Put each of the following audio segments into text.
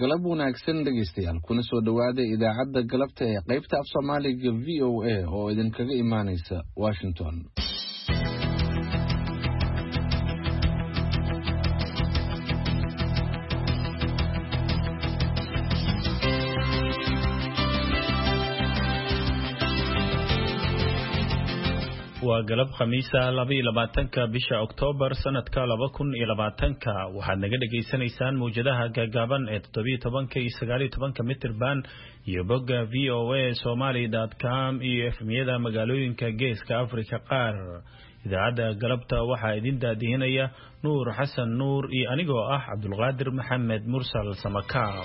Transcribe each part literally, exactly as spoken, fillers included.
galab wanaagsan dhegeystayaal kuna soo dhawaada idaacadda galabta ee qaybta af Soomaaliga V O A oo idinkaga imaanaysa Washington. waa galab khamiisa laba iyo labaatanka bisha October sanadka laba kun iyo labaatanka waxaad naga dhageysanaysaan muujadaha gaagaaban ee toddoba iyo toban iyo sagaal iyo toban mitir band iyo bogga v o a somali dot com iyo efmiyada magaalooyinka geeska Afrika qaar. idaacadda galabta waxaa idin daadihinaya Nuur Xasan Nuur iyo anigoo ah Cabdulqaadir Maxamed Mursal Samakaab.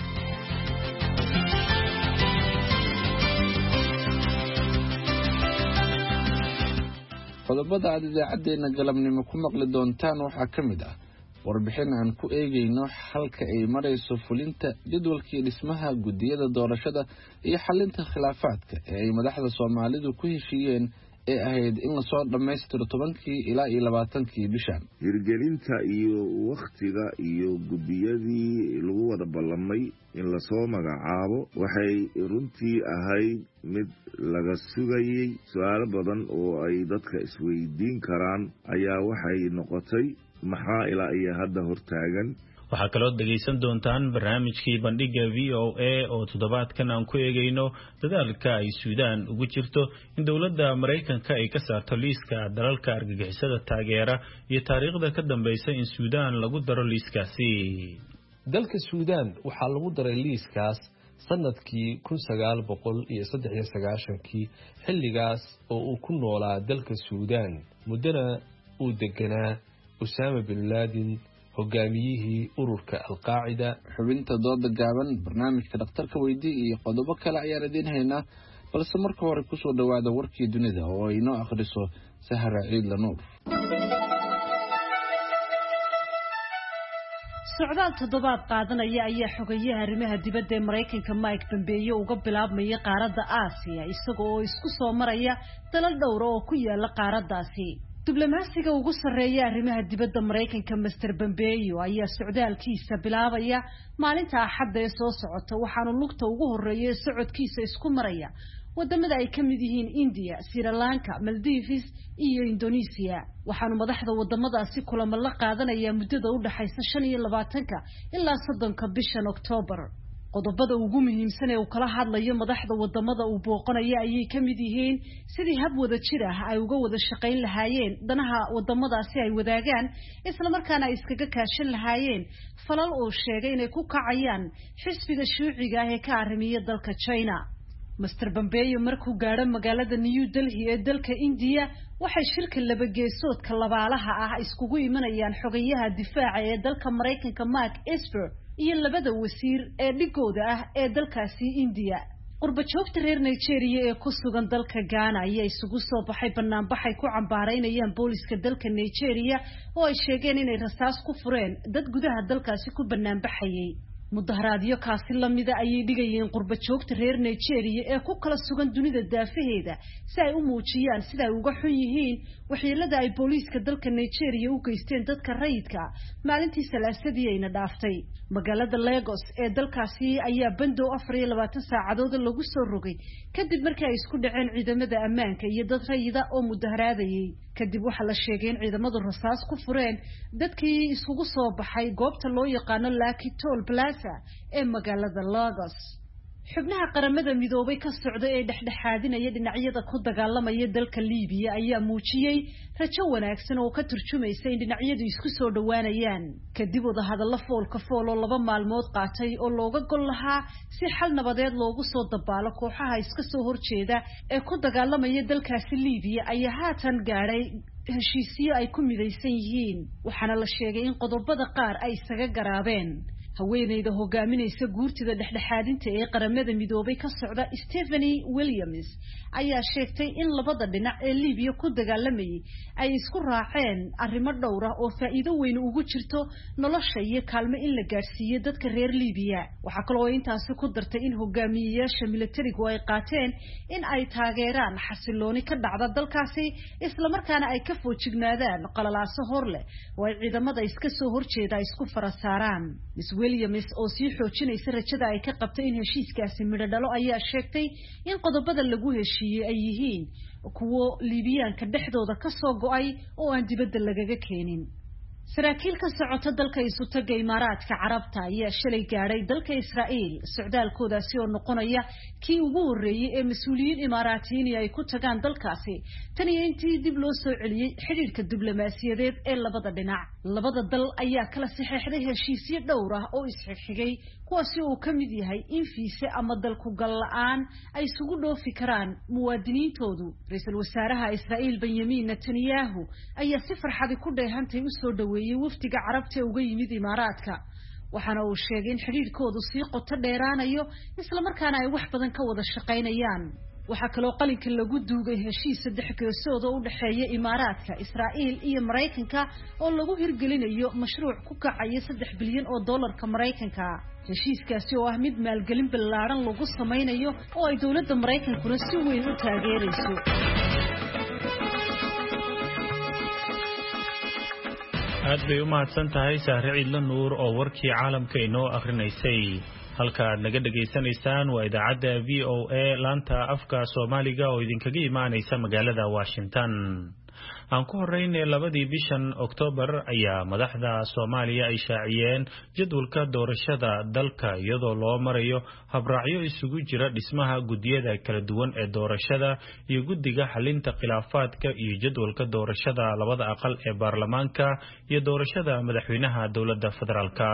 qodobada aad idaacadeena galabnimo ku maqli doontaan waxaa ka mid ah warbixin aan ku eegayno halka ay marayso fulinta jadwalkii dhismaha gudiyada doorashada iyo xalinta khilaafaadka ee ay madaxda Soomaalidu ku heshiiyeen ee ahayd in la soo dhameystiro tobankii ilaa iyo labaatankii bishan. hirgelinta iyo waqtiga iyo gudiyadii lagu wada ballamay in la soo magacaabo waxay runtii ahayd mid laga sugayay. su'aalo badan oo ay dadka isweydiin karaan ayaa waxay noqotay maxaa ilaa iyo hadda hortaagan. waxaa kaloo dhageysan doontaan barnaamijkii bandhiga V O A oo toddobaadkan aan ku eegayno dadaalka ay Suudaan ugu jirto in dawladda Mareykanka ay ka saarto liiska dalalka argagixisada taageera iyo taariikhda ka dambaysa in Suudaan lagu daro liiskaasi. dalka Suudaan waxaa lagu daray liiskaas sanadkii kun sagaal boqol iyo saddex iyo sagaashan-kii xilligaas oo uu ku noolaa dalka Suudaan muddana uu deganaa Osama bin Laden hogaamiyihii ururka Al-Qaacida. xubinta dooda gaaban, barnaamijka dhakhtarka weydii iyo qodobo kale ayaan idin haynaa, balse marka hore ku soo dhawaada warkii dunida oo ay noo akhriso Sahra Ciidla Nuur. socdaal toddobaad qaadanaya ayaa xogayaha arrimaha dibadda ee Mareykanka Mike Pompeo uga bilaabmaya qaaradda Aasiya isagoo oo isku soo maraya dalal dhowr oo ku yaala qaaraddaasi. diblomaasiga ugu sarreeya arrimaha dibadda Mareykanka Mister Pompeo ayaa socdaalkiisa bilaabaya maalinta Axadda ee soo socota waxaana lugta ugu horeeya socodkiisa isku maraya wadamada ay ka mid yihiin India, Sri Lanka, Maldives iyo Indonesia. waxaanu madaxda wadamadaasi kulamo la qaadanaya muddada u dhaxaysa shan iyo labaatanka ilaa soddonka bishan October. qodobada ugu muhiimsan ee uu kala hadlayo madaxda wadamada uu booqanayo ayay ka mid yihiin sidii hab wada jir ah ay uga wada shaqayn lahaayeen danaha wadamadaasi ay wadaagaan isla markaana ay iskaga kaashan lahaayeen falal uu sheegay inay ku kacayaan xisbiga shuuciga ah ee ka arrimiya dalka China. Mister Pompeo markuu gaadho magaalada New Delhi ee dalka India waxay shirka laba geesoodka labaalaha ah iskugu imanayaan xogayaha difaaca ee dalka Mareykanka Mark Esper iyo labada wasiir ee dhigooda ah ee dalkaasi India. qurba joogta reer Nigeria ee ku sugan dalka Ghana ayaa isugu soo baxay banaanbaxay ku cambaareynayaan booliska dalka Nigeria oo ay sheegeen inay rasaas ku fureen dad gudaha dalkaasi ku banaanbaxayay. mudaharaadyo kaasi lamida ayay dhigayeen qurba joogta reer Nigeria ee ku kala sugan dunida daafaheeda si ay u muujiyaan sida ay uga xun yihiin waxyeelada ay booliska dalka Nigeria u geysteen dadka rayidka maalintii Salaasadii ayna dhaaftay. magaalada Lagos ee dalkaasi ayaa bandow afar iyo labaatan saacadood lagu soo rogay kadib markii ay isku dhaceen ciidamada ammaanka iyo dad rayida oo mudaharaadayay. kadib waxa la sheegay in ciidamadu rasaas ku fureen dadkii isugu soo baxay goobta loo yaqaano Lucky Toll Plaza ee magaalada Lagos. xubnaha qaramada midoobay ka socda ee dhexdhexaadinaya dhinacyada ku dagaalamaya dalka Liibiya ayaa muujiyay rajo wanaagsan oo ka turjumaysa in dhinacyadu isku soo dhawaanayaan kadib wada hadallo foolka fool oo laba maalmood qaatay oo looga gol lahaa si xal nabadeed loogu soo dabaalo kooxaha iska soo horjeeda ee ku dagaalamaya dalkaasi Liibiya ayaa haatan gaadhay heshiisyo ay ku midaysan yihiin waxaana la sheegay in qodobada qaar ay isaga garaabeen. haweeneyda hogaaminaysa guurtida dhexdhexaadinta ee qaramada midoobay ka socda Stephanie Williams ayaa sheegtay in labada dhinac ee Liibiya ku dagaalamayay ay isku raaceen arrimo dhowr ah oo faa'iido weyn ugu jirto nolosha iyo kaalmo in la gaarsiiyo dadka reer Liibiya. waxa kale oo intaasi ku dartay in hogaamiyeyaasha militarigu ay qaateen in ay taageeraan xasilooni ka dhacda dalkaasi isla markaana ay ka foojignaadaan qalalaaso hor leh oo ay ciidamada iska soo horjeeda isku farasaaraan. Williams oo sii xoojinaysa rajada ay ka qabtay in heshiiskaasi midho dhalo ayaa sheegtay in qodobada lagu heshiiyey ay yihiin kuwo Liibiyaanka dhexdooda ka soo go'ay oo aan dibadda lagaga keenin. saraakiil ka socota dalka Isutaga Imaaraadka Carabta ayaa shalay gaaray dalka Israa'iil socdaalkoodaasi oo noqonaya kii ugu horeeyay ee mas'uuliyiin Imaaraatiyiin ay ku tagaan dalkaasi tan iyo intii dib loo soo celiyay xiriirka diblomaasiyadeed ee labada dhinac. labada dal ayaa kala saxeexday heshiisyo dhowr ah oo isxigxigay kuwaasi oo ka mid yahay in fiise ama dalku gal la'aan ay isugu dhoofi karaan muwaadiniintoodu. Ra'iisul Wasaaraha Israa'iil Benjamin Netanyahu ayaa si farxad ku dheehantay u soo dhaweeyay wafdiga Carabta uga yimid Imaaraadka, waxaana uu sheegay in xiriirkoodu sii qoto dheeraanayo isla markaana ay wax badan ka wada shaqaynayaan. waxaa kaloo qalinka lagu duugay heshiis saddex geesood oo u dhaxeeya Imaaraadka, Israa'iil iyo Mareykanka oo lagu hirgelinayo mashruuc ku kacaya saddex bilyan oo dollarka Mareykanka. heshiiskaasi oo ah mid maalgelin ballaaran lagu sameynayo oo ay dawladda Mareykankuna si weyn u taageerayso. aad bay u mahadsan tahay Sahre Ciidla Nuur oo warkii caalamka inoo akrinaysay. halka aad naga dhageysanaysaan waa idaacadda V O A laanta afka Soomaaliga oo idinkaga imaanaysa magaalada Washington. aan ku horeynay labadii bishan October ayaa madaxda Soomaaliya ay shaaciyeen jadwalka doorashada dalka iyadoo loo marayo habraacyo isugu jira dhismaha gudiyada kala duwan ee doorashada iyo guddiga xalinta khilaafaadka iyo jadwalka doorashada labada aqal ee baarlamaanka iyo doorashada madaxweynaha dawladda federaalka.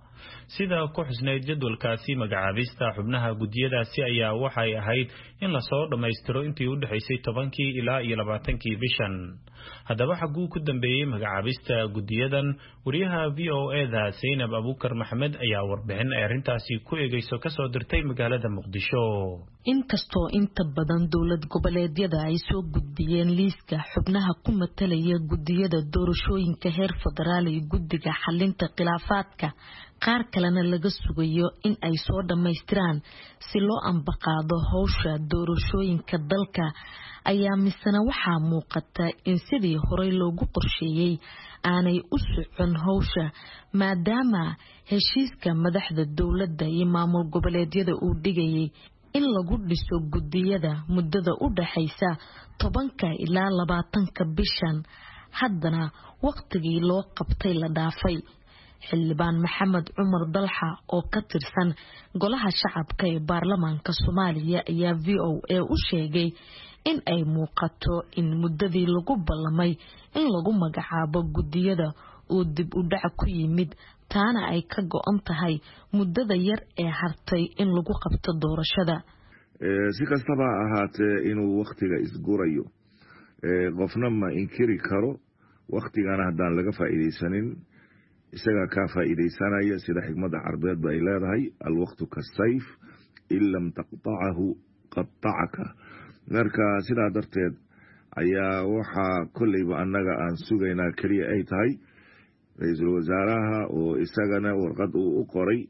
sida ku xusneyd jadwalkaasi magacaabista xubnaha gudiyadaasi ayaa waxay ahayd in la soo dhameystiro intii u dhaxaysay tobankii ilaa iyo labaatankii bishan. haddaba xaguu ku dambeeyay magacaabista gudiyadan? wariyaha V O A-da Zainab Abuukar Maxamed ayaa warbixin ay arrintaasi ku eegayso ka soo dirtay magaalada Muqdisho. inkastoo inta badan dowlad goboleedyada ay soo gudbiyeen liiska xubnaha ku matalaya gudiyada doorashooyinka heer federaal iyo guddiga xalinta khilaafaadka, qaar kalena laga sugayo in ay soo dhameystiraan si loo ambaqaado hawsha doorashooyinka dalka, ayaa misana waxaa muuqata in sidii horey loogu qorsheeyay aanay u socon hawsha, maadaama heshiiska madaxda dowladda iyo maamul goboleedyada uu dhigayay in lagu dhiso gudiyada muddada u dhaxaysa tobanka ilaa labaatanka bishan, haddana waqtigii loo qabtay la dhaafay. xildhibaan Maxamed Cumar Dalxa oo ka tirsan golaha shacabka ee baarlamaanka Soomaaliya ayaa V O A u sheegay in ay muuqato in muddadii lagu ballamay in lagu magacaabo gudiyada uu dib u dhac ku yimid, taana ay ka go'an tahay muddada yar ee hartay in lagu qabto doorashada. si kastaba ahaatee inuu waqtiga isgurayo qofna ma inkiri karo, waqtigana haddaan laga faa'iidaysanin isaga ka faa'iidaysanaya sida xigmada carbeed bay leedahay alwaqtu kasayf in lam taqta'ahu qatta'aka. marka sidaa darteed ayaa waxaa kolleyba annaga aan sugaynaa keliya ay tahay ra'iisul wasaaraha oo isagana warqad uu u qoray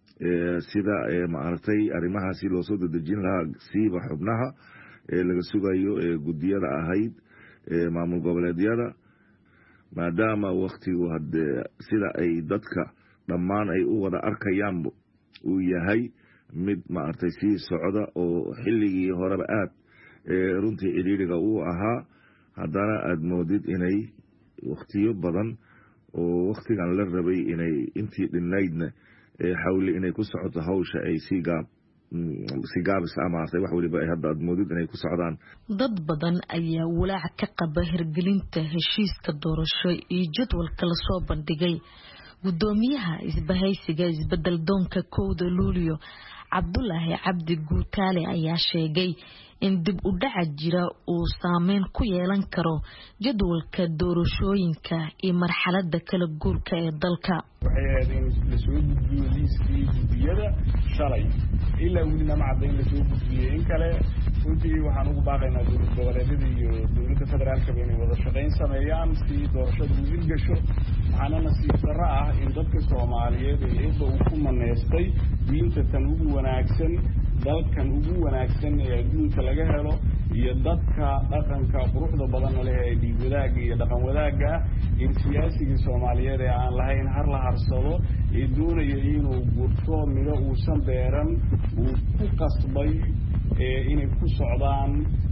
sida maartay arrimahaasi loo soo dedejin lahaa siiba xubnaha ee laga sugayo ee gudiyada ahayd ee maamul goboleedyada, maadaama waqtigu hadde sida ay dadka dhammaan ay u wada arkayaan uu yahay mid maartay sii socda oo xilligii horeba aad runtii ciriiriga uu ahaa, haddana aad moodid inay waqtiyo badan oo waqtigan la rabay inay intii dhinaydna xawli inay ku socoto hawsha ay sii gaab si gaabis amaasay wax waliba ay hadda aad moodid inay ku socdaan. dad badan ayaa walaac ka qaba hirgelinta heshiiska doorasho iyo jadwalka la soo bandhigay. gudoomiyaha isbahaysiga isbedel doonka kowda Luulyo Cabdullaahi Cabdi Guutaale ayaa sheegay in dib u dhac jira uu saameyn ku yeelan karo jadwalka doorashooyinka iyo marxaladda kala guurka ee dalka. waxay ahaydeen la soo gudbiyo liiskii gudiyada shalay ilaa weli lama caddayn la soo gudbiyey in kale. runtii waxaan ugu baaqaynaa dowlad goboleedyada iyo dowladda federaalka inay wada shaqayn sameeyaan si doorashadu u hirgasho. waxaana nasiib darro ah in dadka Soomaaliyeed ee eebba uu ku maneystay diinta tan ugu wanaagsan, dalkan ugu wanaagsan ee adduunka laga helo, iyo dadka dhaqanka quruxda badan leh ee dhiig wadaagga iyo dhaqan wadaagga in siyaasigii Soomaaliyeed ee aan lahayn har la harsado ee doonaya inuu gurto midho uusan beeran uu ku qasbay inay ku socdaan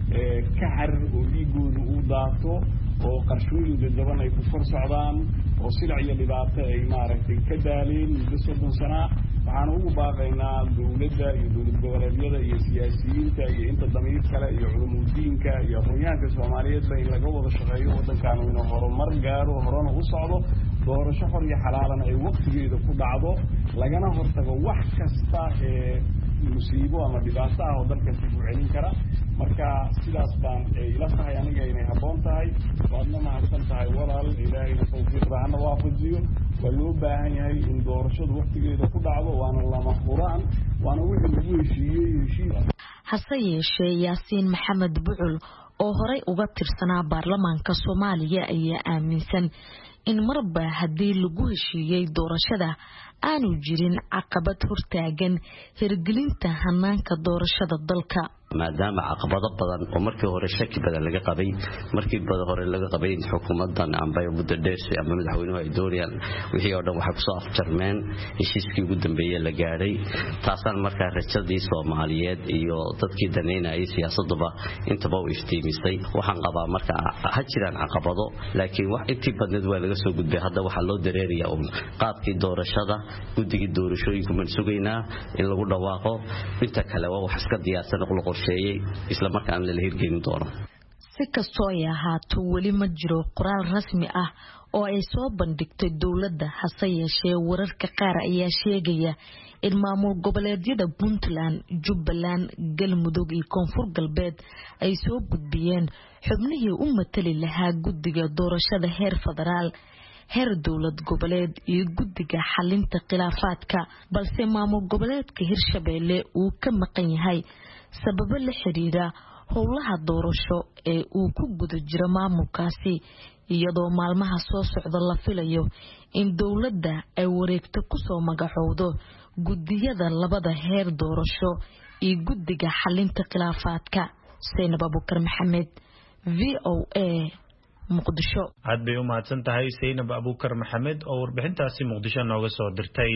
ka xar oo dhiigoodu u daato oo qarshooyin dadban ay ku kor socdaan oo silac iyo dhibaato ay maaragtay ka daaleen muddo soddon sano waxaan ugu baaqaynaa dowladda iyo dowlad goboleedyada iyo siyaasiyiinta iyo inta damiir kale iyo culumidiinka iyo aqoonyahanka Soomaaliyeed in laga wada shaqeeyo wadankan inuu horumar gaaro horena u socdo doorasho xor iyo xalaalan ay waqtigeeda ku dhacdo lagana hortago wax kasta ee musiibo ama dhibaato ah oo dalka si u celin kara marka sidaas baan ila tahay aniga inay haboon tahay waadna mahadsan tahay walaal ilaahayna tawfiiq raana waafajiyo waa loo baahan yahay in doorashadu waqtigeeda ku dhacdo waana lama huraan waana wixii lagu heshiiyey heshiis hase yeeshee Yaasiin Maxamed Bucul oo horey uga tirsanaa baarlamaanka Soomaaliya ayaa aaminsan in marba haddii lagu heshiiyey doorashada aanu jirin caqabad hortaagan hirgelinta hanaanka doorashada dalka maadaama caqabado badan oo markii hore shaki badan laga qabay markii badan hore laga qabay in xukuumadan amba muddo dheer ama madaxweynuhu ay doonayaan wixii oo dhan waxa ku soo afjarmeen heshiiskii ugu dambeeyay la gaaray taasaan markaa rajadii Soomaaliyeed iyo dadkii daneynayay siyaasadaba intaba u iftiimisay waxaan qabaa marka ha jiraan caqabado laakiin wax intii badneed waa laga soo gudbay hadda waxa loo dareeriyaa um qaabkii doorashada guddigii doorashooyinka man sugaynaa in lagu dhawaaqo inta kale waa wax iska diyaarsan oo isla markaan la hirgelin doono si kastoo ay ahaato weli ma jiro qoraal rasmi ah oo ay soo bandhigtay dowladda hase yeeshee wararka qaar ayaa sheegaya in maamul goboleedyada Puntland, Jubbaland, Galmudug iyo Koonfur Galbeed ay soo gudbiyeen xubnihii u matali lahaa guddiga doorashada heer federaal heer dowlad goboleed iyo guddiga xalinta khilaafaadka balse maamul goboleedka Hirshabeelle uu ka maqan yahay sababo la xiriira howlaha doorasho ee uu ku guda jiro maamulkaasi iyadoo maalmaha soo socda la filayo in dowladda ay wareegto ku soo magacowdo guddiyada labada heer doorasho iyo guddiga xalinta khilaafaadka Saynab Abukar Maxamed V O A Muqdisho aad bay u mahadsan tahay Saynab Abukar Maxamed oo warbixintaasi Muqdisho nooga soo dirtay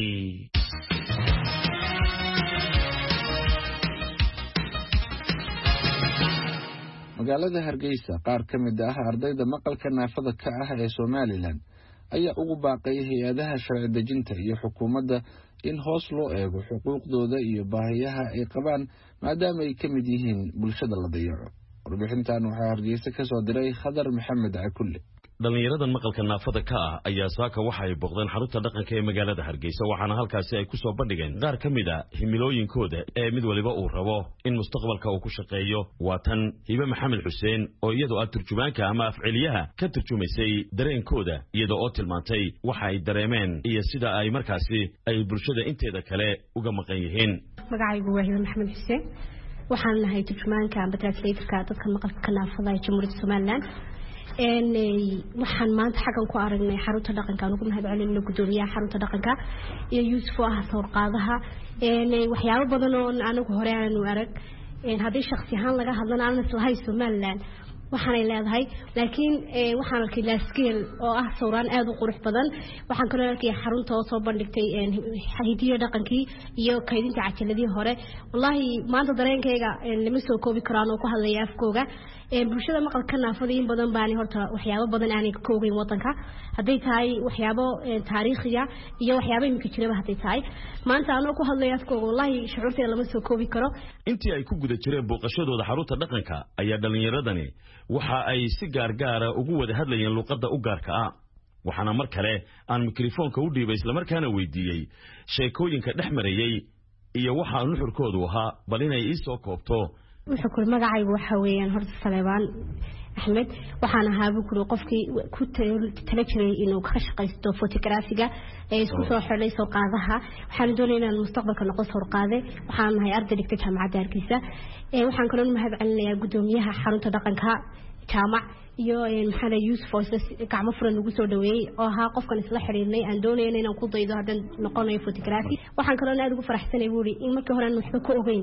magaalada Hargeysa qaar ka mid ah ardayda maqalka naafada ka ah ee Soomaaliland ayaa ugu baaqay hay'adaha sharci dejinta iyo xukuumadda in hoos loo eego xuquuqdooda iyo baahiyaha ay qabaan maadaama ay ka mid yihiin bulshada la dayaco warbixintan waxaa Hargeysa ka soo diray Khadar Maxamed Cakulle dhalinyaradan maqalka naafada ka ah ayaa saaka waxa ay boqdeen xarunta dhaqanka ee magaalada Hargeysa waxaana halkaasi ay ku soo bandhigeen qaar ka mid ah himilooyinkooda ee mid waliba uu rabo in mustaqbalka uu ku shaqeeyo waa tan Hiba Maxamed Xuseen oo iyadoo ah turjumaanka ama afciliyaha ka turjumaysay dareenkooda iyadoo oo tilmaantay waxa ay dareemeen iyo sida ay markaasi ay bulshada inteeda kale uga maqan yihiin magacaygu waa Hiba Maxamed Xuseen waxaan nahay turjumaanka ama translatorka dadka maqalka naafada ee Jamhuuriyadda Soomaaliland een waxaan maanta xagan ku aragnay xarunta dhaqanka ugu mahadcelinayno gudoomiyaha xarunta dhaqanka iyo Yuusuf oo ah sawir qaadaha een waxyaabo badan oo anagu hore aanu arag een hadii shakhsi ahaan laga hadlana aan islahay Soomaaliland waxaan leedahay laakiin waxaan arkay la skill oo ah sawiraan aad u qurux badan waxaan kale arkay xarunta oo soo bandhigtay een hidiyo dhaqankii iyo kaydinta cajaladii hore wallahi maanta dareenkayga lama soo koobi karaan oo ku hadlaya afkooga ee bulshada maqalka naafada in badan baan horta waxyaabo badan aan ka koobin wadanka haday tahay waxyaabo taariikhiga iyo waxyaabo imika jiraba haday tahay maanta aan ku hadlaya afkooga wallahi shucuurteeda lama soo koobi karo intii ay ku guda jireen booqashadooda xarunta dhaqanka ayaa dhalinyaradani waxa ay si gaar gaar ah ugu wada hadlayeen luqadda u gaarka ah waxaana mar kale aan mikrofoonka u dhiibay isla markaana weydiiyay sheekooyinka dhexmarayay iyo waxa uu nuxurkoodu ahaa bal inay ii soo koobto wuxuu ku magacaygu waxa weeyaan horta Saleebaan Axmed waxaan ahaa bukur qofkii ku tala jiray inuu ka shaqeysto photographiga ee isku soo xirnay soo qaadaha waxaan doonayaa inaan mustaqbalka noqdo soo qaade waxaan nahay arday dhigtay jaamacadda Hargeysa ee waxaan kaloo mahadcelinayaa gudoomiyaha xarunta dhaqanka jaamac iyo maxamed Yuusuf oo gacmo furan ugu soo dhaweeyay oo ahaa qofkan isla xiriirnay aan doonayaa inaan ku daydo hadan noqonayo photography waxaan kaloo aad ugu faraxsanahay buuri in markii hore aan waxba ku ogeyn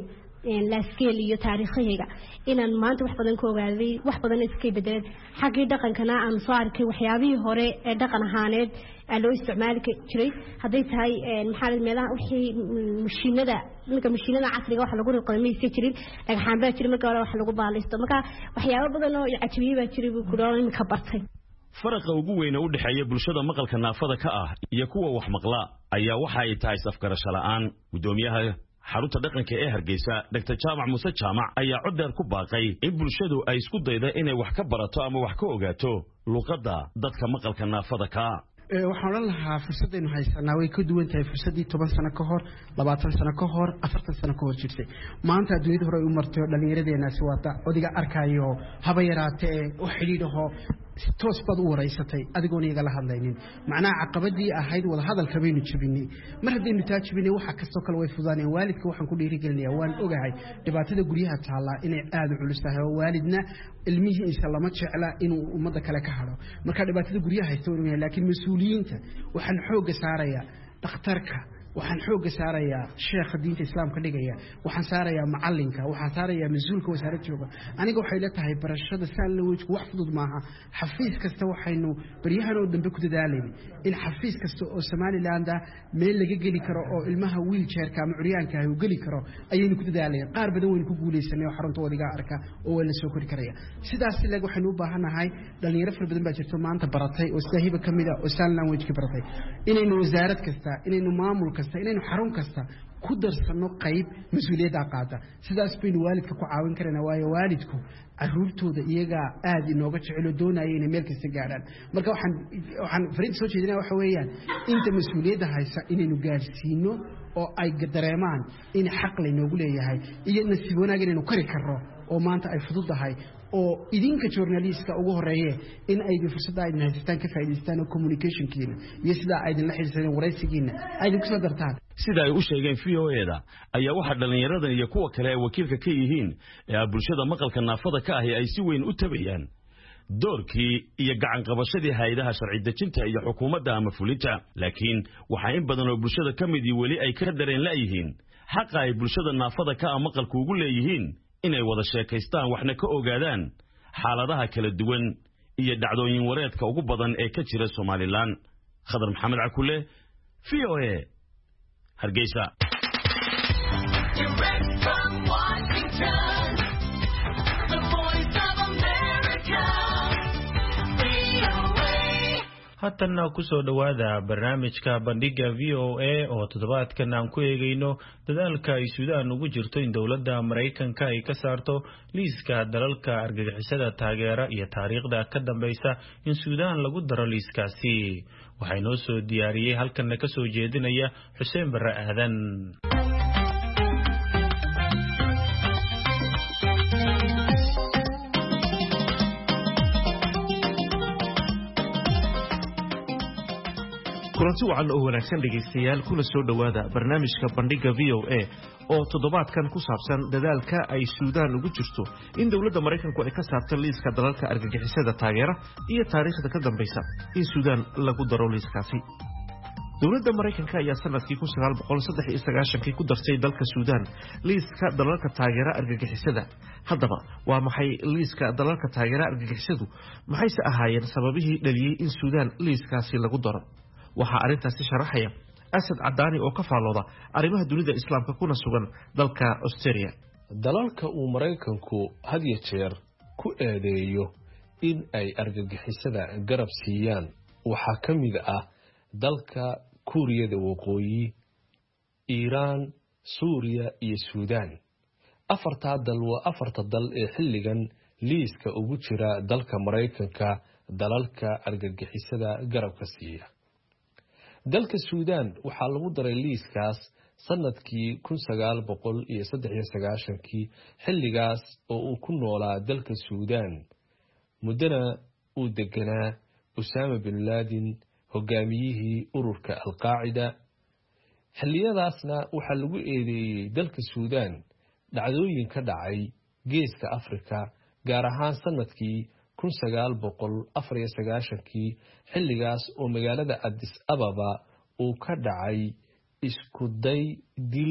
laaskeel iyo taariikhiga inaan maanta wax badan ka ogaaday wax badan iska bedeleen xaqii dhaqankana aan soo arkay waxyaabihii hore ee dhaqan ahaaneed loo isticmaali jiray haday tahay maxaa meelaha wixii mashiinada ninka mashiinada casriga wax lagu riqamaysan jirin dhagxaan baa jiray marka hore wax lagu baalaysto marka waxyaabo badan oo cajiib baa jiray buu ku ka bartay faraqa ugu weyn ee u dhaxeeya bulshada maqalka naafada ka ah iyo kuwa wax maqla ayaa waxa ay tahay safgarasho la'aan gudoomiyaha xarunta dhaqanka ee Hargeysa Doctor Jaamac Muuse Jaamac ayaa cod dheer ku baaqay in bulshadu ay isku daydo inay wax ka barato ama wax ka ogaato luqadda dadka maqalka naafada ka waxaan oran lahaa fursadaynu haysanaa way ka duwan tahay fursadii toban sano ka hor labaatan sano ka hor afartan sano ka hor jirtay maanta adduunyada hore u martay dhalinyaradeena si wada odiga arkayo haba yaraatee u xidhiidho toos bad u wareysatay adigoon iyaga la hadlaynin macnaha caqabadii ahayd wada hadalka baynu jibinay mar haddaynu taa jibinay waxa kastoo kale way fudaaneen waalidka waxaan ku dhiirigelinayaa waan ogahay dhibaatada guryaha taala inay aad u culus tahay oo waalidna ilmihiisa lama jecla inuu ummadda kale ka hado marka dhibaatada guryaha haysta waa laakiin mas'uuliyiinta waxaan xoog saarayaa dhakhtarka waxaan xoog saarayaa sheekha diinta islaamka dhigaya waxaan saarayaa macalinka waxaan saarayaa mas'uulka wasaaradda jooga aniga waxay la tahay barashada saan la wajku wax fudud maaha xafiis kasta waxaynu bariyahan oo dambe ku dadaalayna in xafiis kasta oo Somaliland meel laga gali karo oo ilmaha wheelchairka ama curyaanka ay u gali karo ayaynu ku dadaalayna qaar badan weyn ku guuleysanay oo xarunta wadiga arka oo wala soo kori karaya sidaas leeg waxaynu u baahanahay dhalinyaro far badan baa jirto maanta baratay oo saahiba kamida oo saan language baratay inaynu wasaarad kasta inaynu maamul inaynu xarun kasta ku darsano qayb mas'uuliyadda qaada sidaas baynu waalidka ku caawin karnaa waayo waalidku caruurtooda iyaga aad inooga jecel doonayay inay meel kasta gaaraan marka waxaan waxaan fariin soo jeedinaa waxa weeyaan inta mas'uuliyadda haysa inaynu gaarsiino oo ay dareemaan in xaq la inoogu leeyahay iyo nasiib wanaag inaynu kari karno oo maanta ay fududahay oo idinka journalistka ugu horeeyay in ay fursada ay haystaan ka faa'iideystaan communication-kiina iyo sida ay la xiriirsadeen waraysigiina ay ku soo dartaan sida ay u sheegeen V O A da ayaa waxa dhalinyarada iyo kuwa kale ee wakiilka ka yihiin ee bulshada maqalka naafada ka ah ay si weyn u tabayaan doorkii iyo gacan qabashadii hay'adaha sharci dejinta iyo xukuumadda ama fulinta laakiin waxa in badan oo bulshada kamidii wali ay ka dareen la yihiin xaq ay bulshada naafada ka ah maqalku ugu leeyihiin inay wada sheekaystaan waxna ka ogaadaan xaaladaha kala duwan iyo dhacdooyin wareedka ugu badan ee ka jira Soomaaliland Khadar Maxamed Cakule V O A Hargeysa haddana ku soo dhawaada barnaamijka bandhiga V O A oo toddobaadkan aan ku eegayno dadaalka ay Suudaan ugu jirto in dowladda Mareykanka ay ka saarto liiska dalalka argagixisada taageera iyo taariikhda ka dambaysa in Suudaan lagu daro liiskaasi waxay noo soo diyaariyay halkan ka soo jeedinaya Xuseen Barre Aadan kulanti wacan oo wanaagsan dhegaystayaal kuna soo dhawaada barnaamijka bandhiga V O A oo toddobaadkan ku saabsan dadaalka ay Suudaan ugu jirto in dowladda Mareykanku ay ka saarto liiska dalalka argagixisada taageera iyo taariikhda ka dambaysa in Suudaan lagu daro liiskaasi dowladda Mareykanka ayaa sanadkii kun sagaal boqol saddex iyo sagaashan ku dartay dalka Suudaan liiska dalalka taageera argagixisada haddaba waa maxay liiska dalalka taageera argagixisadu maxayse ahaayeen sababihii dhaliyay in Suudaan liiskaasi lagu daro waxa arintaasi sharaxaya Asad Cadaani oo ka faalooda arrimaha dunida islaamka kuna sugan dalka Australia dalalka uu Mareykanku had iyo jeer ku eedeeyo in ay argagixisada garab siiyaan waxa kamid ah dalka Kuuriyada Waqooyi Iiraan Suuriya iyo Suudaan afarta dal waa afarta dal ee xilligan liiska ugu jira dalka Mareykanka dalalka argagixisada garabka siiya dalka Suudaan waxa lagu daray liiskaas sanadkii kun sagaal boqol saddex iyo sagaashan xilligaas oo uu ku noolaa dalka Suudaan mudana uu deganaa Osama bin Laden hogaamiyihii ururka Al-Qaacida xilliyadaasna waxa lagu eedeeyay dalka Suudaan dhacdooyin ka dhacay geeska Afrika gaar ahaan sanadkii kun sagaal boqol afar iyo sagaashan xilligaas oo magaalada Addis Ababa uu ka dhacay isku day dil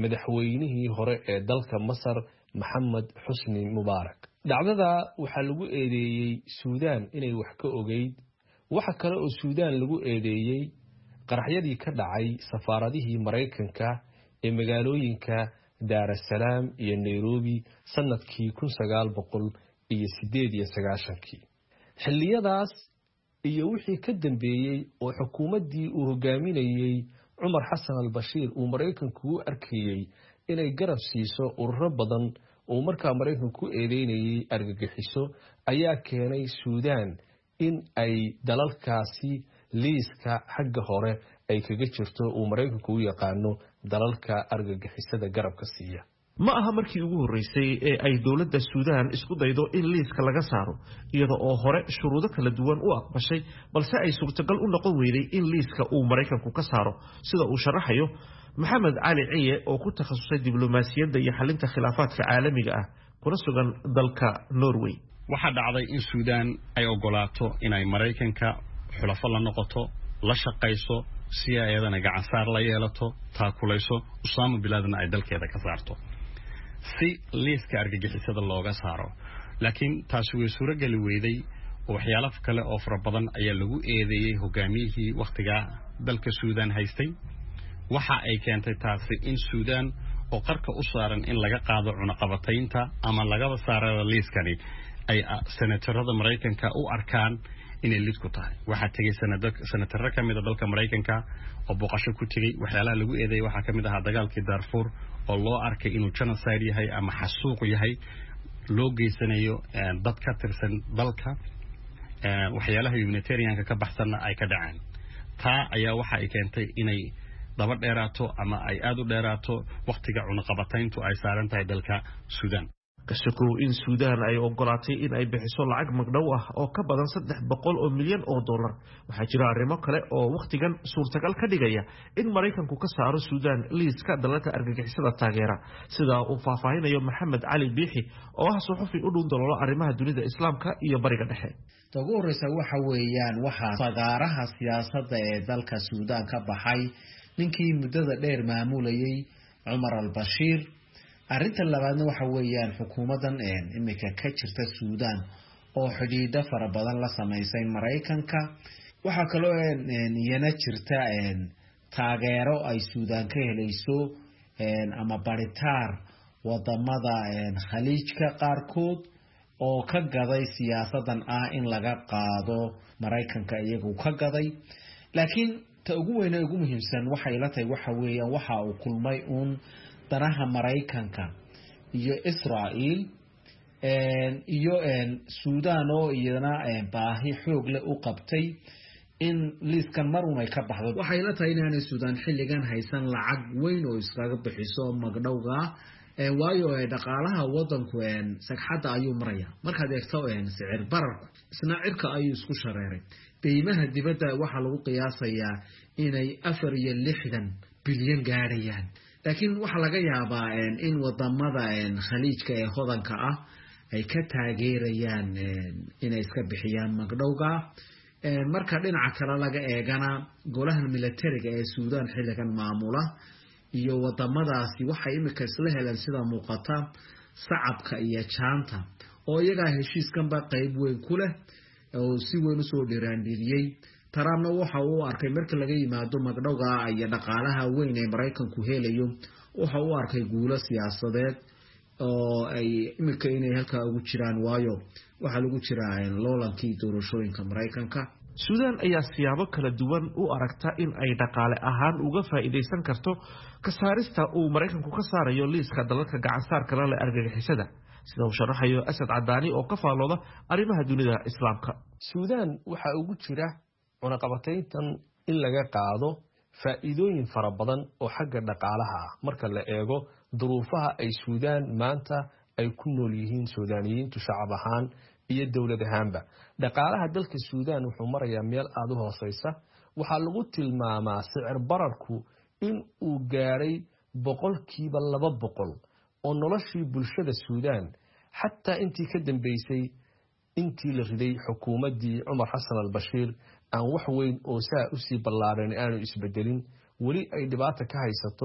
madaxweynihii hore ee dalka Masar Maxamed Xusni Mubaarak. dhacdada waxaa lagu eedeeyay Suudaan inay wax ka ogeyd. waxa kale oo Suudaan lagu eedeeyay qaraxyadii ka dhacay safaaradihii Mareykanka ee magaalooyinka Dar es Salaam iyo Nairobi sanadkii kun sagaal boqol iyo sideed iyo sagaashan-kii. xilliyadaas iyo wixii ka dambeeyay oo xukuumaddii uu hogaaminayay Umar Hassan al-Bashir uu Mareykanku u arkayay inay garab siiso ururo badan oo markaa Mareykanku ku eedeynayay argagixiso ayaa keenay Suudaan in ay dalalkaasi liiska xagga hore ay kaga jirto uu Mareykanku u yaqaano dalalka argagixisada garabka siiya. ma aha markii ugu horeysay ee ay dawladda Suudaan isku daydo in liiska laga saaro iyada oo hore shuruudo kala duwan u aqbashay balse ay suurtagal u noqon weyday in liiska uu Mareykanku ka saaro sida uu sharaxayo Maxamed Cali Ciye oo ku takhasusay diblomaasiyadda iyo xalinta khilaafaadka caalamiga ah kuna sugan dalka Norway. waxaa dhacday in Suudaan ay ogolaato inay Mareykanka xulafo la noqoto la shaqayso si ayadana gacan saar la yeelato taakulayso Usaama bin Laden ay dalkeeda ka saarto si liiska argagixisada looga saaro. laakiin taasi way suuragali weyday oo waxyaalo kale oo fara badan ayaa lagu eedeeyay hogaamiyihii waqtiga dalka Suudaan haystay. waxa ay keentay taasi in Suudaan oo qarka u saaran in laga qaado cunaqabataynta ama laga saaro liiskani ay senatarada Mareykanka u arkaan inay lid ku tahay. waxaa tagay senatarro ka mid ah dalka Mareykanka oo booqasho ku tagay. waxyaalaha lagu eedeeyay waxaa ka mid ah dagaalkii Darfur oo loo arkay inuu genocide yahay ama xasuuq yahay loo geysanayo dad ka tirsan dalka. waxyaalaha humanitarianka ka baxsanna ay ka dhacaan. taa ayaa waxa ay keentay inay daba dheeraato ama ay aad u dheeraato waqtiga cunaqabatayntu ay saaran tahay dalka Suudaan. kashakow in Suudaan ay ogolaatay in ay bixiso lacag magdhow ah oo ka badan saddex boqol oo milyan oo dollar. waxaa jira arrimo kale oo waqtigan suurtagal ka dhigaya in Mareykanku ka saaro Suudaan liiska dalalka argagixisada taageera sida uu faahfaahinayo Maxamed Cali Biixi oo ah suxufi u dhow dalalo arrimaha dunida Islaamka iyo Bariga Dhexe. ugu horeysa waxa weeyaan waxa fagaaraha siyaasadda ee dalka Suudaan ka baxay ninkii muddada dheer maamulayay Umar al-Bashir. arrinta labaadna waxa weeyaan xukuumadan een imika ka jirta Suudaan oo xidhiidho fara badan la sameysay Mareykanka. waxa kale oo een iyana jirta een taageero ay Suudaan ka helayso een ama baritaar wadamada een khaliijka qaarkood oo ka gaday siyaasadan ah in laga qaado Mareykanka iyagu ka gaday. laakiin ta ugu weyn ee ugu muhiimsan waxay la tahay waxa weeyaan waxa uu kulmay uun danaha Mareykanka iyo Israa'iil een iyo een Suudaan oo iyana een baahi xoog leh u qabtay in liiskan marun ay ka baxdo. waxay la tahay inay Suudaan xilligan haysan lacag weyn oo iskaga bixiso magdhowga ee waayo ee dhaqaalaha wadanku een sagxada ayuu maraya. markaad eegto een sicir bararku isna cirka ayuu isku shareeray. qiimaha dibadda waxa lagu qiyaasayaa inay afar iyo lixdan bilyan gaarayaan. laakiin waxa laga yaabaa in wadamada khaliijka ee hodanka ah ay ka taageerayaan inay iska bixiyaan magdhowga. marka dhinaca kale laga eegana golaha militariga ee Suudaan xilligan maamula iyo wadamadaasi waxay imika isla heleen sida muuqata sacabka iyo jaanta oo iyaga heshiiskanba qayb weyn ku leh oo si weyn u soo dhiraandhiriyay. Trumpna waxa uu arkay marka laga yimaado magdhowga iyo dhaqaalaha weyn ee Mareykanku helayo waxa uu arkay guulo siyaasadeed oo ay imika inay halka ugu jiraan waayo waxa lagu jiraa loolankii doorashooyinka Mareykanka. Suudaan ayaa siyaabo kala duwan u aragta in ay dhaqaale ahaan uga faa'iideysan karto ka saarista uu Mareykanku ka saarayo liiska dalalka gacan saarka leh argagixisada sida uu sharaxayo Asad Cadaani oo ka faalooda arrimaha dunida Islaamka. Suudaan waxa ugu jira cunaqabatayntan in laga qaado faa'iidooyin fara badan oo xagga dhaqaalaha ah marka la eego duruufaha ay Suudaan maanta ay ku nool yihiin Suudaaniyiintu shacab ahaan iyo dawlad ahaanba. dhaqaalaha dalka Suudaan wuxuu marayaa meel aad u hooseysa. waxaa lagu tilmaamaa sicir bararku in uu gaaray boqolkiiba laba boqol oo noloshii bulshada Suudaan xataa intii ka dambeysay intii la riday xukuumaddii Umar Hassan al-Bashir aan wax weyn oo saa u sii ballaaran aanu isbedelin wali ay dhibaato ka haysato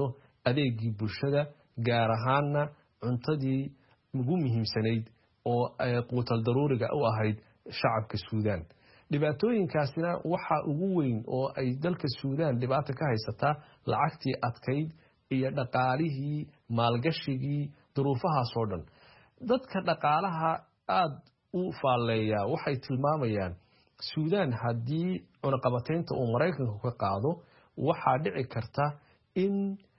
adeegii bulshada gaar ahaana cuntadii ugu muhiimsanayd oo quutal daruuriga u ahayd shacabka Suudaan. dhibaatooyinkaasina waxa ugu weyn oo ay dalka Suudaan dhibaato ka haysataa lacagtii adkayd iyo dhaqaalihii maalgashigii duruufahaas oo dhan. dadka dhaqaalaha aad u faaleeya waxay tilmaamayaan Suudaan haddii cunaqabataynta uu Mareykanku ka qaado waxaa dhici karta in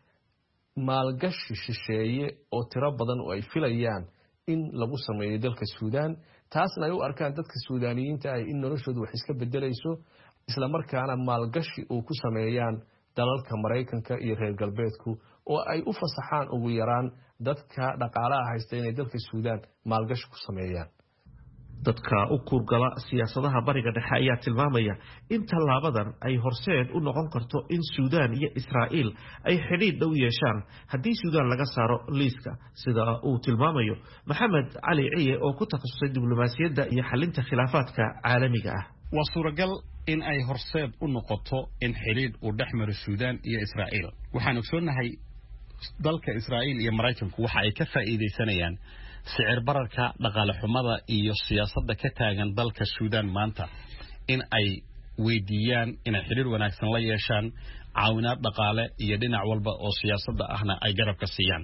maalgashi shisheeye oo tiro badan oo ay filayaan in lagu sameeyo dalka Suudaan taasna ay u arkaan dadka Suudaaniyiinta ay in noloshoodu wax iska bedelayso isla markaana maalgashi uu ku sameeyaan dalalka Mareykanka iyo reer galbeedku oo ay u fasaxaan ugu yaraan dadka dhaqaalaha haysta inay dalka Suudaan maalgashi ku sameeyaan. dadka u kurgala siyaasadaha bariga dhexe ayaa tilmaamaya in tallaabadan ay horseed u noqon karto in Suudaan iyo Israa'iil ay xidhiidh dhow yeeshaan haddii Suudaan laga saaro liiska sida uu tilmaamayo Maxamed Cali Ciye oo ku takhasusay diblomaasiyadda iyo xalinta khilaafaadka caalamiga ah. waa suuragal in ay horseed u noqoto in xidhiidh uu dhex maro Suudaan iyo Israa'iil. waxaan ogsoonahay dalka Israa'iil iyo Mareykanku waxa ay ka faa'iideysanayaan sicir bararka dhaqaale xumada iyo siyaasadda ka taagan dalka Suudaan maanta in ay weydiiyaan inay xiriir wanaagsan la yeeshaan caawinaad dhaqaale iyo dhinac walba oo siyaasadda ahna ay garabka siiyaan.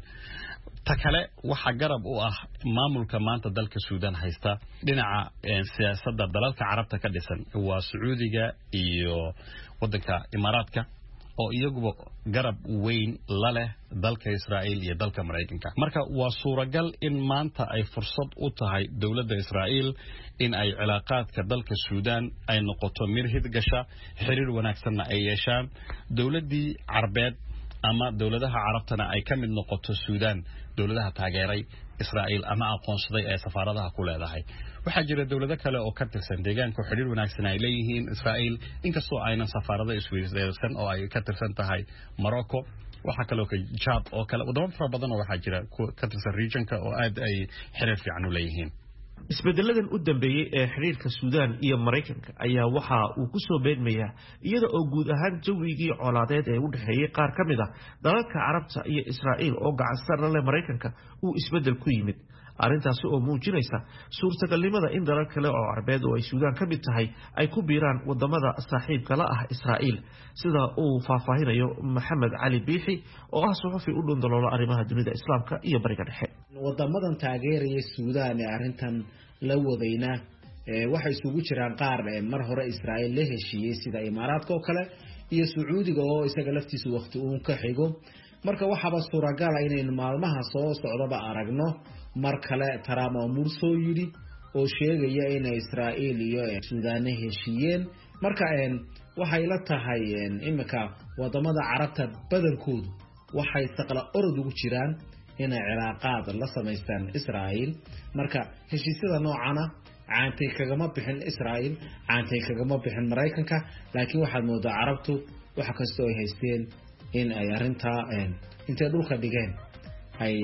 ta kale waxa garab u ah maamulka maanta dalka Suudaan haysta dhinaca siyaasadda dalalka carabta ka dhisan waa Sacuudiga iyo wadanka Imaaraadka oo iyaguba garab weyn la leh dalka Israa'iil iyo dalka Mareykanka. marka waa suuragal in maanta ay fursad u tahay dawladda Israa'iil in ay cilaaqaadka dalka Suudaan ay noqoto mid hirgasha xiriir wanaagsan ay yeeshaan dawladdii Carbeed ama dawladaha Carabtana ay ka mid noqoto Suudaan dawladaha taageeray Israa'iil ama aqoonsaday ee safaaradaha ku leedahay. waxaa jira dawlado kale oo ka tirsan deegaanka xiriir wanaagsan ay leeyihiin Israa'iil inkastoo aynan safaarado isweydaarsan oo ay ka tirsan tahay Morocco. waxaa kaloo ka Chad oo kale wadamo fara badan oo waxaa jira ka tirsan regionka oo aad ay xiriir fiican u leeyihiin. isbedeladan u dambeeyay ee xiriirka Suudaan iyo Mareykanka ayaa waxa uu ku soo beegmaya iyada oo guud ahaan jawigii colaadeed ee u dhaxeeyay qaar ka mid ah dalalka Carabta iyo Israa'iil oo gacan la leh Mareykanka uu isbedel ku yimid. arrintaasi oo muujinaysa suurtagalnimada in dalal kale oo Carbeed oo ay Suudaan ka mid tahay ay ku biiraan wadamada saaxiibka la ah Israa'iil sida uu faahfaahinayo Maxamed Cali Biixi oo ah suxufi u dhundaloolo arrimaha dunida Islaamka iyo bariga dhexe. wadamadan taageeraya Suudaan ee arrintan la wadayna waxay isugu jiraan qaar mar hore Israa'iil la heshiiyay sida Imaaraadka oo kale iyo Sacuudiga oo isaga laftiisu waqti uu ka xigo. marka waxaba suuragal ah in maalmaha soo socdaba aragno mar kale Trump oo soo yiri oo sheegaya in Israa'iil iyo Suudaan heshiiyeen. marka een waxay la tahay in imika wadamada Carabta badankoodu waxay saqla orod ugu jiraan in ay cilaaqaad la sameystaan Israa'iil. marka heshiisyada noocana caantay kagama bixin Israa'iil caantay kagama bixin Mareykanka laakiin waxaad moodaa Carabtu waxa kasta oo ay haysteen in ay arinta intay dhulka dhigeen ay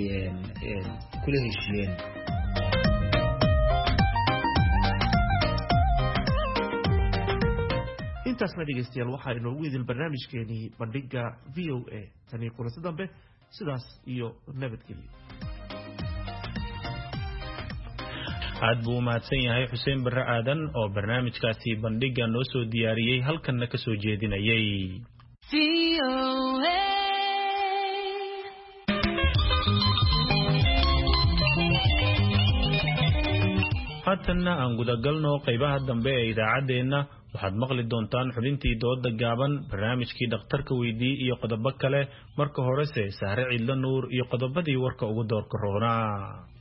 kula heshiiyeen. intaasna dhegeystayaal waxaa inoogu idil barnaamijkeenii bandhiga V O A tan iyo kulanti dambe sidaas iyo nabadgelyo. aad buu u mahadsan yahay Xuseen Barre Aadan oo barnaamijkaasi bandhiga noo soo diyaariyey halkanna ka soo jeedinayay. V O A haatanna aan gudagalno qaybaha dambe ee idaacaddeenna waxaad maqli doontaan xubintii dooda gaaban barnaamijkii dhakhtarka weydii iyo qodobo kale. marka horese Sahre Cidlo Nuur iyo qodobadii warka ugu doorka roonaa.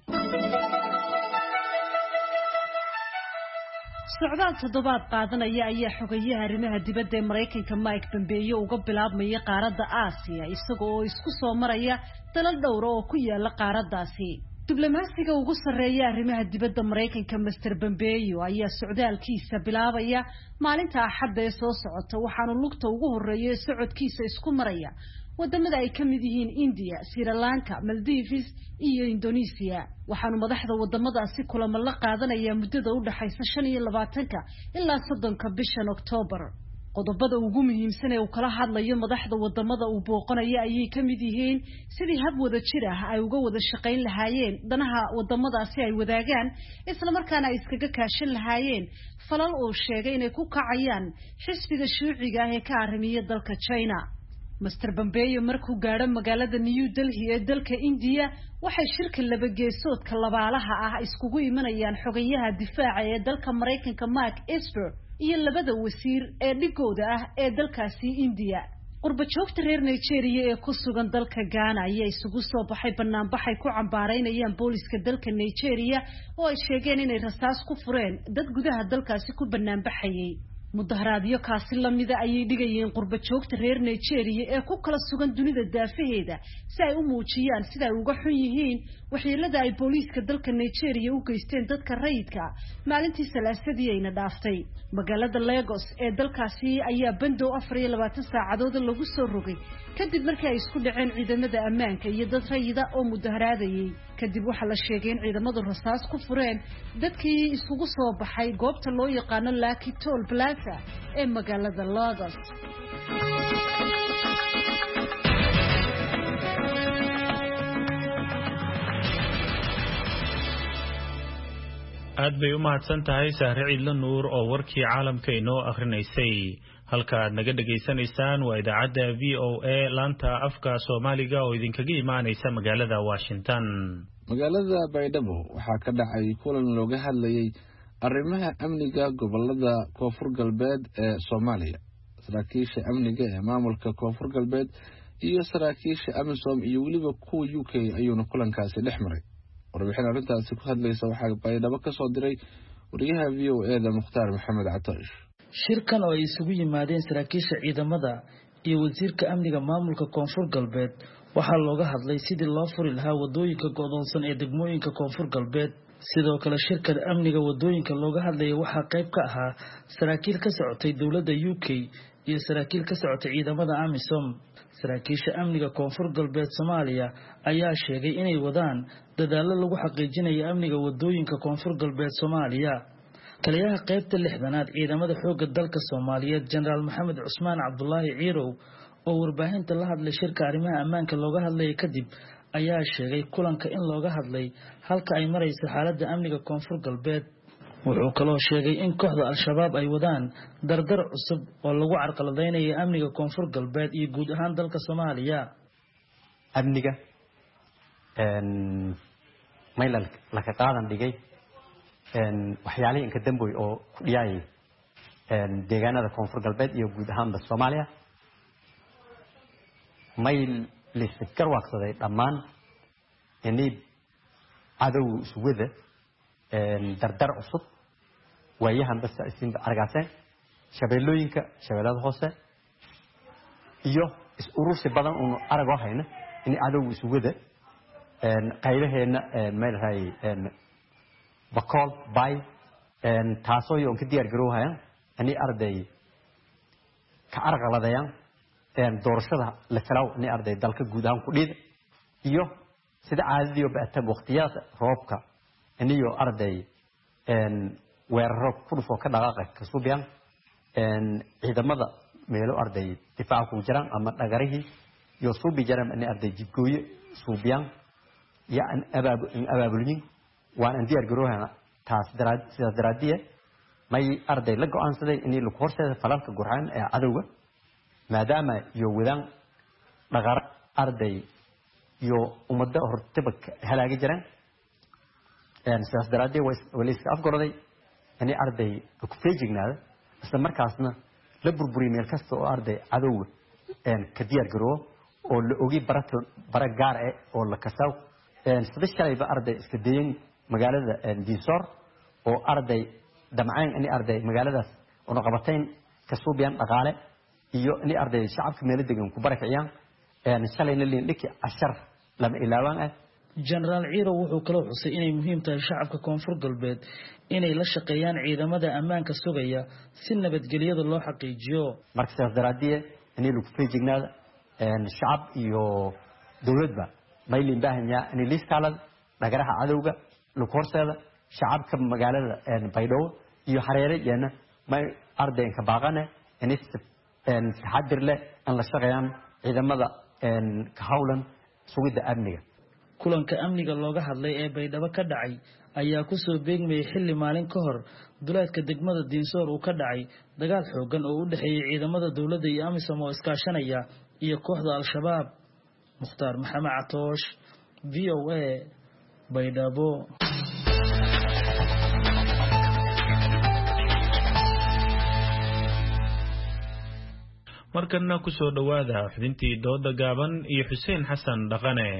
socdaal toddobaad qaadanaya ayaa xogayaha arrimaha dibadda ee Mareykanka Mike Pompeo uga bilaabmaya qaaradda Aasiya isagoo oo isku soo maraya dalal dhowr oo ku yaala qaaraddaasi. diblomaasiga ugu sarreeya arrimaha dibadda Mareykanka Mister Pompeo ayaa socdaalkiisa bilaabaya maalinta Axadda ee soo socota waxaana lugta ugu horeeya socodkiisa isku maraya wadamada ay ka mid yihiin India, Sri Lanka, Maldives iyo Indonesia. waxaanu madaxda wadamadaasi kulamo la qaadanaya muddada u dhaxaysa shan iyo labaatanka ilaa soddonka bishan October. qodobada ugu muhiimsan ee uu kala hadlayo madaxda wadamada uu booqanayo ayay ka mid yihiin sidii hab wada jir ah ay uga wada shaqayn lahaayeen danaha wadamadaasi ay wadaagaan isla markaana ay iskaga kaashan lahaayeen falal uu sheegay inay ku kacayaan xisbiga shuuciga ah ee ka arrimiya dalka China. Mister Pompeo markuu gaadho magaalada New Delhi ee dalka India waxay shirka laba geesoodka labaalaha ah iskugu imanayaan xogayaha difaaca ee dalka Mareykanka Mark Esper iyo labada wasiir ee dhigooda ah ee dalkaasi India. qurba joogta reer Nigeria ee ku sugan dalka Ghana ayaa isugu soo baxay banaanbaxay ku cambaareynayaan booliska dalka Nigeria oo ay sheegeen inay rasaas ku fureen dad gudaha dalkaasi ku banaanbaxayay. mudaharaadyo kaasi lamida ayay dhigayeen qurba joogta reer Nigeria ee ku kala sugan dunida daafaheeda si ay u muujiyaan sida ay uga xun yihiin waxyeelada ay booliska dalka Nigeria u geysteen dadka rayidka maalintii Salaasadii ayna dhaaftay. magaalada Lagos ee dalkaasi ayaa bandow afar iyo labaatan saacadood lagu soo rogay kadib markii ay isku dhaceen ciidamada ammaanka iyo dad rayida oo mudaharaadayay. kadib waxa la sheegay in ciidamadu rasaas ku fureen dadkii isugu soo baxay goobta loo yaqaan Lucky Toll Plaza ee magaalada Lagos. aad bay u mahadsan tahay Sahre Ciidla Nuur oo warkii caalamka inoo akrinaysay. halka aad naga dhageysanaysaan waa idaacadda V O A laanta afka Soomaaliga oo idinkaga imaanaysa magaalada Washington. magaalada Baydhabo waxaa ka dhacay kulan looga hadlayay arrimaha amniga gobolada Koonfur Galbeed ee Soomaaliya. saraakiisha amniga ee maamulka Koonfur Galbeed iyo saraakiisha AMISOM iyo waliba kuwa U K ayuuna kulankaasi dhex maray. warbixin arrintaasi ku hadlaysa waxaa Baydhabo ka soo diray wariyaha V O A da Mukhtaar Maxamed Catoosh. shirkan oo ay isugu yimaadeen saraakiisha ciidamada iyo wasiirka amniga maamulka Koonfur Galbeed waxaa looga hadlay sidii loo furi lahaa wadooyinka go'doonsan ee degmooyinka Koonfur Galbeed. sidoo kale shirkada amniga wadooyinka looga hadlay waxaa qayb ka ahaa saraakiil ka socotay dawladda U K iyo saraakiil ka socotay ciidamada AMISOM. saraakiisha amniga Koonfur Galbeed Soomaaliya ayaa sheegay inay wadaan dadaalo lagu xaqiijinayo amniga wadooyinka Koonfur Galbeed Soomaaliya. taliyaha qaybta lixdanaad ciidamada xoogga dalka Soomaaliyeed General Maxamed Cusmaan Cabdullaahi Ciirow oo warbaahinta la hadlay shirka arrimaha ammaanka looga hadlay kadib ayaa sheegay kulanka in looga hadlay halka ay marayso xaaladda amniga Koonfur Galbeed. wuxuu kaloo sheegay in kooxda Al-Shabaab ay wadaan dardar cusub oo lagu carqaladeynayo amniga Koonfur Galbeed iyo guud ahaan dalka Soomaaliya. amniga een maylan la ka qaadan dhigay een waxyaalaha inka damboy oo ku dhiyay een deegaanada Koonfur Galbeed iyo guud ahaan Soomaaliya mayl liskar waqsaday dhamaan inay cadow suwada een dardar cusub waayahan bas isin argaasan shabeellooyinka shabeellada hoose iyo is urursi badan oo arago hayna in cadow suwada een qaybaheena een meel raay een bakool bay een taasoo yoon ka diyaar garoohayaan ani arday ka arqaladayaan een doorashada la falaw ni arday dalka guud ahaan ku dhid iyo sida caadadii oo baatan waqtiyada roobka aniyo arday een weeraro ku dhufo ka dhaqaaqay ka suubiyaan een ciidamada meelo arday difaac ku jiraan ama dhagarihi iyo suubi jiraan ani arday jidgooye suubiyaan ya an abaab abaabulin waan an diyaar garoohana taas daraad sida daraadiye may arday la go'aansaday in la horseedo falalka gurxan ee cadawga maadaama iyo wadaan dhaqar arday iyo umada hortaba halaagi jiraan een sidaas daraadiye waliska afgoroday in arday ku feejignaada isla markaasna la burburiyo meel kasta oo arday cadawga een ka diyaar garoo oo la ogi barato barag gaar ah oo la kasaw een sidoo arday iska deeyin magaalada Dinsor oo arday damcaan in arday magaaladaas oo qabateen ka suubiyaan dhaqaale iyo in arday shacabka meel degan ku barakiciyaan een shalayna liin dhiki ashar lama ilaawaan ah. General Ciirow wuxuu kala xusay inay muhiim tahay shacabka Koonfur Galbeed inay la shaqeeyaan ciidamada ammaanka sugaya si nabadgelyada loo xaqiijiyo. marka sidaas daraadiye in lagu feejignaado een shacab iyo dawladba maylin baahanya in liiskaalad dhagaraha cadawga lagu horseeda shacabka magaalada een Baydhabo iyo hareeradeena may ardayinka baaqana in taxadir leh aan la shaqeeyaan ciidamada ka howlan sugidda amniga. kulanka amniga looga hadlay ee Baydhabo ka dhacay ayaa ku soo beegmay xilli maalin ka hor duleedka degmada Diinsoor uu ka dhacay dagaal xoogan oo u dhaxeeyay ciidamada dawladda iyo AMISOM oo iskaashanaya iyo kooxda Al-Shabaab. Mukhtaar Maxamed Catoosh, V O A, Baydhabo. markana ku soo dhawaada xubintii dooda gaaban iyo Xuseen Xasan Dhaqane.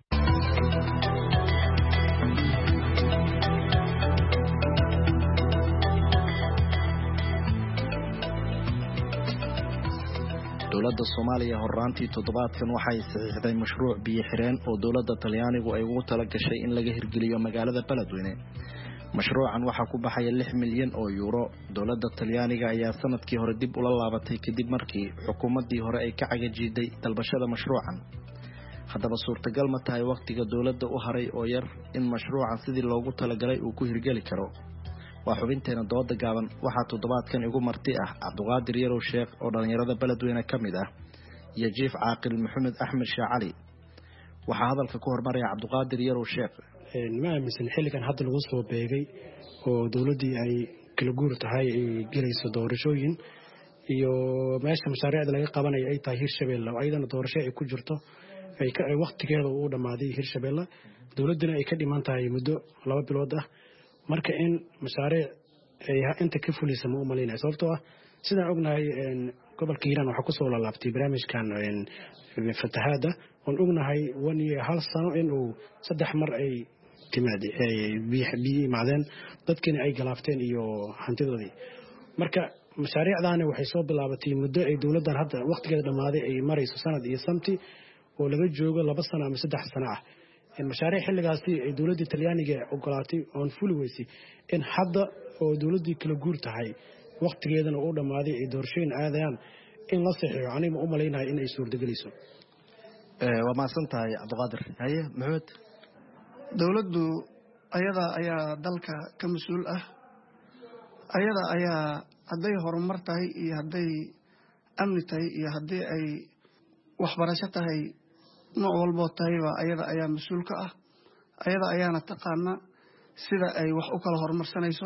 dowladda Soomaaliya horraantii toddobaadkan waxay saxiixday mashruuc biyo xireen oo dowladda Talyaanigu ay ugu tala gashay in laga hirgeliyo magaalada Beledweyne. mashruucan waxaa ku baxaya lix milyan oo euro. dowladda Talyaaniga ayaa sanadkii hore dib ula laabatay kadib markii xukuumaddii hore ay ka cagajiiday dalbashada mashruucan. haddaba suurtagal ma tahay waqtiga dowladda u haray oo yar in mashruucan sidii loogu talagalay uu ku hirgeli karo? waa xubinteena dooda gaaban. waxaa toddobaadkan igu marti ah Cabduqaadir Yarow Sheekh oo dhalinyarada Beledweyne ka mid ah iyo Jiif Caaqil Maxamed Axmed Shaacali. waxaa hadalka ku hormaraya Cabduqaadir Yarow Sheekh. ma aaminsan xilligan hadda lagu soo beegay oo dawladdii ay kala guur tahay ay gelayso doorashooyin iyo meesha mashaariicda laga qabanayo ay tahay Hirshabeelle oo ayadana doorasho ay ku jirto ay ka waqtigeeda uu dhamaaday Hirshabeelle dawladduna ay ka dhiman tahay muddo laba bilood ah. marka in mashaariic ay inta ka fulisan ma u maleynaa sababtoo ah sidaan ognahay gobolka Hiiraan waxa ku soo laabtay barnaamijkan fatahaada oo ognahay one year hal sano in uu saddex mar ay timaade ay biyo maadeen dadkina ay galaafteen iyo hantidoodii. marka mashaariicdaani waxay soo bilaabatay muddo ay dawladdan hadda waqtigeeda dhamaaday ay marayso sanad iyo samti oo laga joogo laba sano ama saddex sano ah. mashaariic xilligaasi ay dawladda Talyaaniga ogolaatay oo fuli weysay in hadda oo dawladdii kala guur tahay waqtigeedana uu dhamaaday ay doorashooyin aadayaan in la saxiixo aniga u maleynahay in ay suurtagelayso. ee waa maasan tahay Cabduqaadir. haye Maxamed. dawladdu ayada ayaa dalka ka mas'uul ah, ayada ayaa hadday horumar tahay iyo hadday amni tahay iyo haddii ay waxbarasho tahay nooc walboo tahayba ayada ayaa mas-uul ka ah, ayada ayaana taqaana sida ay wax u kala horumarsanayso.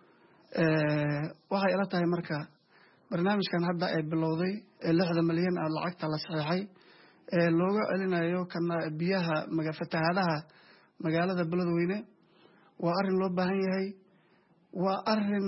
waxay ila tahay marka barnaamijkan hadda ay bilowday ee lixda milyan ah lacagta la saxiixay ee looga celinayo kana biyaha fatahaadaha magaalada Beledweyne waa arrin loo baahan yahay, waa arrin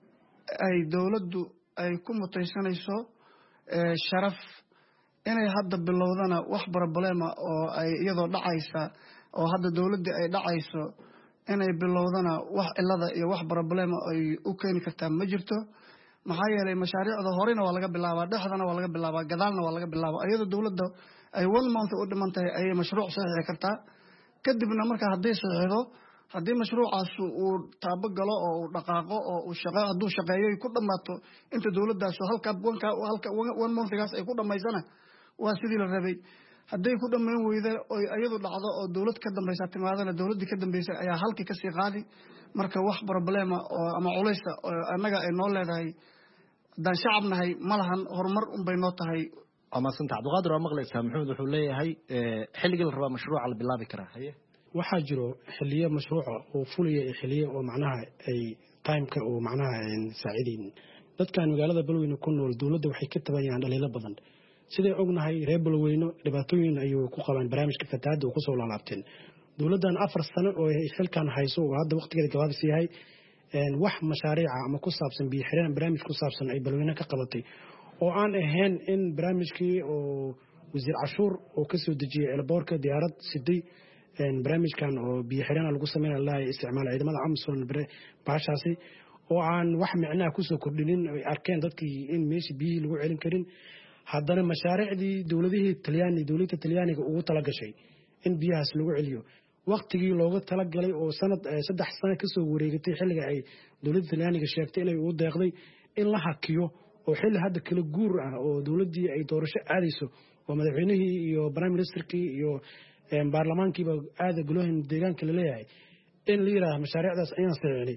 ay dawladdu ay ku mutaysanayso sharaf inay hadda bilowdana wax problema oo ay iyadoo dhacaysa oo hadda dawladda ay dhacayso inay bilowdana wax cilada iyo wax problema ay u keeni kartaa ma jirto. maxaa yeelay mashaariicda horena waa laga bilaabaa, dhexdana waa laga bilaabaa, gadaalna waa laga bilaabaa. iyadoo dawladda ay one month u dhiman tahay ayay mashruuc saxiixi kartaa. kadibna marka hadday saxiixdo haddii mashruucaas uu taabo galo oo uu dhaqaaqo oo uu shaqo hadduu shaqeeyo ku dhammaato inta dawladdaas halka wanka halka one monthgaas ay ku dhammaysana waa sidii la rabay. hadday ku dhammayn weyda oo iyadu dhacdo oo dawlad ka dambaysa timaadana dawladdii ka dambaysay ayaa halkii kasii qaadi. marka wax problema oo ama culaysa annaga ay noo leedahay haddaan shacab nahay ma lahan, horumar unbay noo tahay. waa maasanta Cabduqaadir. waa maqlaysaa Maxamed wuxuu leeyahay xilligii la rabaa mashruuca la bilaabi karaa. haye waxaa jiro xilliyo mashruuca oo fulaya iyo xilliyo oo macnaha ay timeka oo macnaha saacideyn dadkan magaalada Beledweyne ku nool. dawladda waxay ka tabayaan dhaliilo badan sidee ognahay reer Beledweyne dhibaatooyin ayuu ku qabaan barnaamijka fatahaada oo ku soo laabteen. dawladdan afar sano oo ay xilkan hayso oo hadda waqtigeeda gabaabsi yahay wax mashaariica ama ku saabsan biyo xireen barnaamij ku saabsan ay Beledweyne ka qabatay oo aan ahayn in barnaamijkii oo wasiir cashuur oo ka soo dejiyay elboorka diyaarad siday barnaamijkan oo biyo xireen lagu sameeyay la isticmaal ciidamada AMISOM baashaasi oo aan wax macnaa ku soo kordhinin ay arkeen dadkii in meeshii biyo lagu celin karin. haddana mashaariicdii dawladihii Talyaani dawladda Talyaaniga ugu tala gashay in biyahaas lagu celiyo waqtigii looga tala galay oo sanad saddex sano ka soo wareegtay xilliga ay dawladda Talyaaniga sheegtay inay u deeqday in la hakiyo oo xilli hadda kala guur ah oo dawladdii ay doorasho aadayso oo madaxweynihii iyo prime ministerkii iyo baarlamaankiiba aada golahan deegaanka la leeyahay in la yiraahdo mashaariicdaas ayaan saxiixnay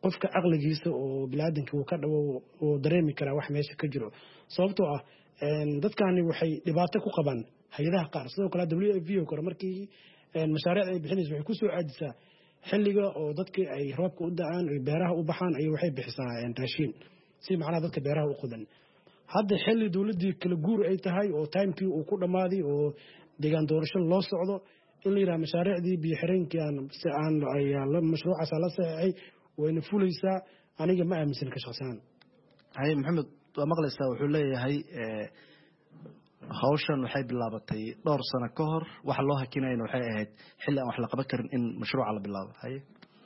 qofka aqligiisa oo bilaadanka uu ka dhawo oo dareemi karaa wax meesha ka jiro sababtoo ah dadkani waxay dhibaato ku qabaan hay'adaha qaar sidoo kale W F P oo kale markii mashaariic ay bixinayso waxay ku soo aadisaa xilliga oo dadkii ay roobka u da'aan oo beeraha u baxaan ay waxay bixisaa raashin si macnaha dadka beeraha u qodan hadda xilli dawladii kala guur ay tahay oo timekii uu ku dhamaaday oo deegaan doorasho loo socdo in la yiraahdo mashaariicdii biyo xireenkii aan si aan ay la mashruucaas la saxay wayna fulaysaa aniga ma aaminsan ka shaqsan hay maxamed waa maqlaysaa wuxuu leeyahay hawshan waxay bilaabatay dhowr sano ka hor waxa loo hakinayna waxay ahayd xilli aan wax la qaban karin in mashruuca la bilaabo hay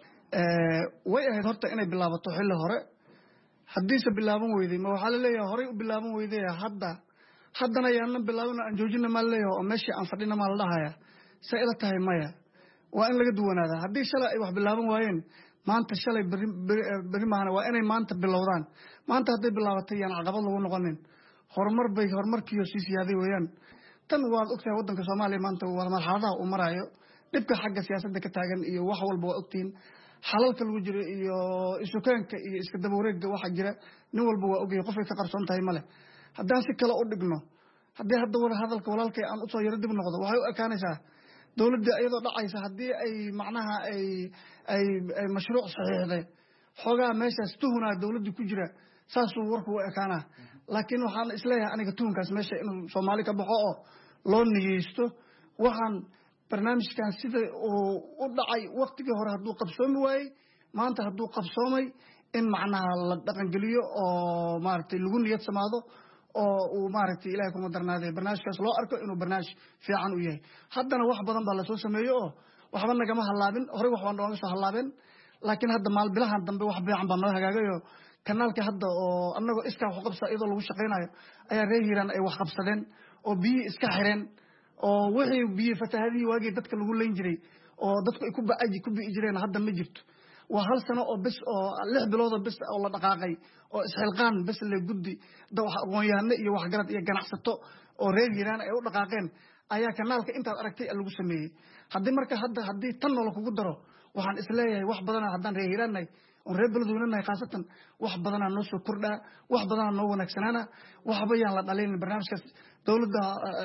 ee way ahayd horta inay bilaabato xilli hore haddiise bilaaban weyday ma waxaa la leeyahay horey u bilaaban weyday hadda haddana yaanan bilaabin aan joojina ma leeyahay oo meeshii aan fadhina ma la dhahaya say ila tahay maya waa in laga duwanaadaa haddii shalay ay wax bilaaban waayeen maanta shalay beri maahana waa inay maanta bilowdaan maanta hadday bilaabatay yaan caqabad lagu noqonin horumar bay horumarkiiyo sii siyaaday weeyaan tan waad ogtahay waddanka soomaaliya maanta waa marxaladaha uu maraayo dhibka xagga siyaasadda ka taagan iyo wax walba waa ogtihiin xalalka lagu jiro iyo isukaanka iyo iska daba wareegga waxa jira nin walba waa ogyahay qofay ka qarsoon tahay male haddaan si kale u dhigno haddii hadda wada hadalka walaalkay aan usoo yaro dib noqdo waxay u ekaanaysaa dawladda iyadoo dhacaysa haddii ay macnaha ay ay ay mashruuc saxiixday xoogaa meeshaas tuhunaa dawladda ku jira saasuu warku u ekaanaa laakiin waxaan isleeyahay aniga tuhunkaas meesha inuu soomaali ka baxo oo loo niyeysto waxaan barnaamijkan sida uu u dhacay waqtigii hore hadduu qabsoomi waayey maanta hadduu qabsoomay in macnaha la dhaqangeliyo oo maaragtay lagu niyad samaado oo uu maaragtay ilaahay kuma darnaaday barnaamijkaas loo arko inuu barnaamij fiican u yahay haddana wax badan baa lasoo sameeyo oo waxba nagama hallaabin horey wax baan nooga soo hallaabeen laakiin hadda maalbilahan dambe wax fiican baa noo hagaagayo kanaalka hadda oo annagoo iskaa wax qabsa iyadoo lagu shaqaynayo ayaa reer hiiraan ay wax qabsadeen oo biyi iska xireen oo wixii biyo fatahadii waagii dadka lagu leyn jiray oo dadku ay ku baaji ku bii jireen hadda ma jirto waa hal sano oo bes oo lix bilood oo bes oo la dhaqaaqay oo isxilqaan bes la guddi da wax aqoon-yahano iyo waxgarad iyo ganacsato oo reer hiiraan ay u dhaqaaqeen ayaa kanaalka intaad aragtay lagu sameeyey haddii marka hadda haddii tan noola kugu daro waxaan isleeyahay wax badanaa haddaan reer hiiraannahay oon reer beledweynenahay khaasatan wax badanaa noo soo kordhaa wax badanaa noo wanaagsanaana waxba yaan la dhalin barnaamijkaas dawladda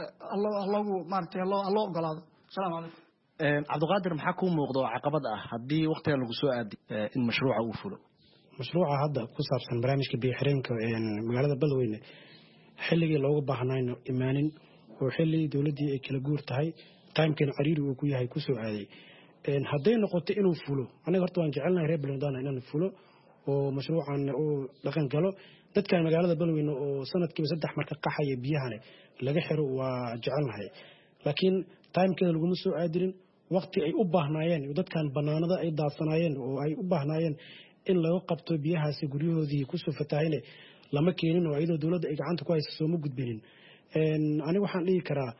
haloogu maaragtay haloo ogolaado asalaamu calaykum cabdiqaadir maxaa kuu muuqda oo caqabad ah haddii waqtigan lagu soo aadi in mashruuca uu fulo mashruuca hadda ku saabsan barnaamijka biyo xireenka magaalada beledweyne xilligii looga baahnayno imaanin oo xilli dawladdii ay kala guur tahay timekeena cariiri uu ku yahay kusoo aaday hadday noqoto inuu fulo aniga horta waan jecelnahay reer beledweyne inaan fulo oo mashruucan uu dhaqan galo dadkan magaalada beledweyne oo sanadkiiba saddex marka qaxaya biyahane laga xiro waa jecelnahay laakiin timekeeda laguma soo aadirin waqti ay u baahnaayeen dadkan banaanada ay daadsanaayeen oo ay u baahnaayeen in laga qabto biyahaasi guryahoodii kusoo fatahayne lama keenin oo iyadoo dawladda ay gacanta ku haysa sooma gudbinin aniga waxaan dhihi karaa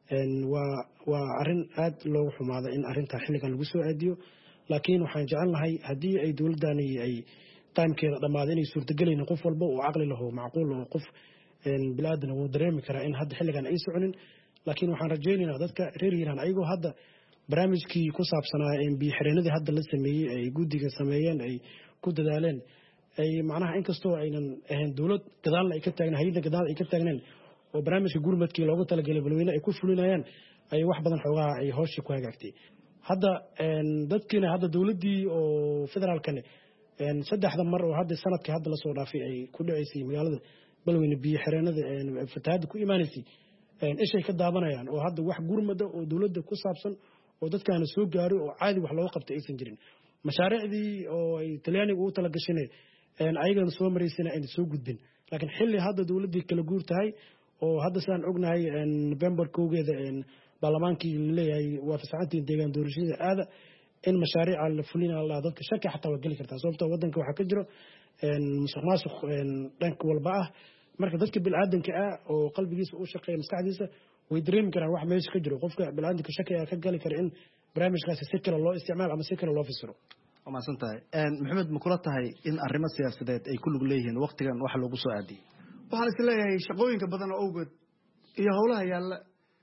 waa waa arrin aad loogu xumaada in arrintaa xilligan lagu soo aadiyo laakiin waxaan jecelnahay haddii ay dawladdani ay timekeeda dhammaada inay suurtagelaynin qof walba oo caqli laho macquul oo qof bilaadan wuu dareemi karaa in hadda xilligan ay soconin laakiin waxaan rajaynaynaa dadka reer hiiraan ayagoo hadda barnaamijkii ku saabsanaa biyo xireenadii hadda la sameeyey ay guddiga sameeyeen ay ku dadaaleen ay macnaha inkastoo aynan ahayn dawlad gadaalna ay ka taagna hay'adda gadaal ay ka taagneen oo barnaamijka gurmadkii loogu talagalay balweyne ay ku fulinayaan ay wax badan xoogaha ay hawshii ku hagaagtay hadda dadkiina hadda dawladdii oo federaalkane saddexda mar oo hadda sanadkii hadda lasoo dhaafay ay ku dhaceysay magaalada balweyne biyo xireenada fatahaadda ku imaanaysay ishay ka daabanayaan oo hadda wax gurmada oo dawladda ku saabsan oo dadkaana soo gaaro oo caadi wax looga qabtay aysan jirin mashaariicdii oo ay talyaaniga ugu talagashane ayagana soo maraysana ayna soo gudbin laakiin xilli hadda dawladdii kala guur tahay oo hadda sidaan ognahay november kowgeeda baarlamaankii laleeyahay waa fasaxantii deegaan doorashada aada in mashaariica la fulina la dadka shaki xataa waa geli kartaa sababtoo waddanka waxaa ka jiro musuq maasuq dhanka walba ah marka dadka bilaadanka ah oo qalbigiisa u shaqeeya maskaxdiisa way dareemi karaan wax meesha ka jiro qofka bilaadanka shaki ayaa ka gali kara in barnaamijkaasi si kale loo isticmaalo ama si kale loo fasiro waa mahadsan tahay maxamed ma kula tahay in arrimo siyaasadeed ay ku lug leeyihiin waqtigan wax loogu soo aadiyey waxaan is leeyahay shaqooyinka badan oo awgeed iyo howlaha yaalla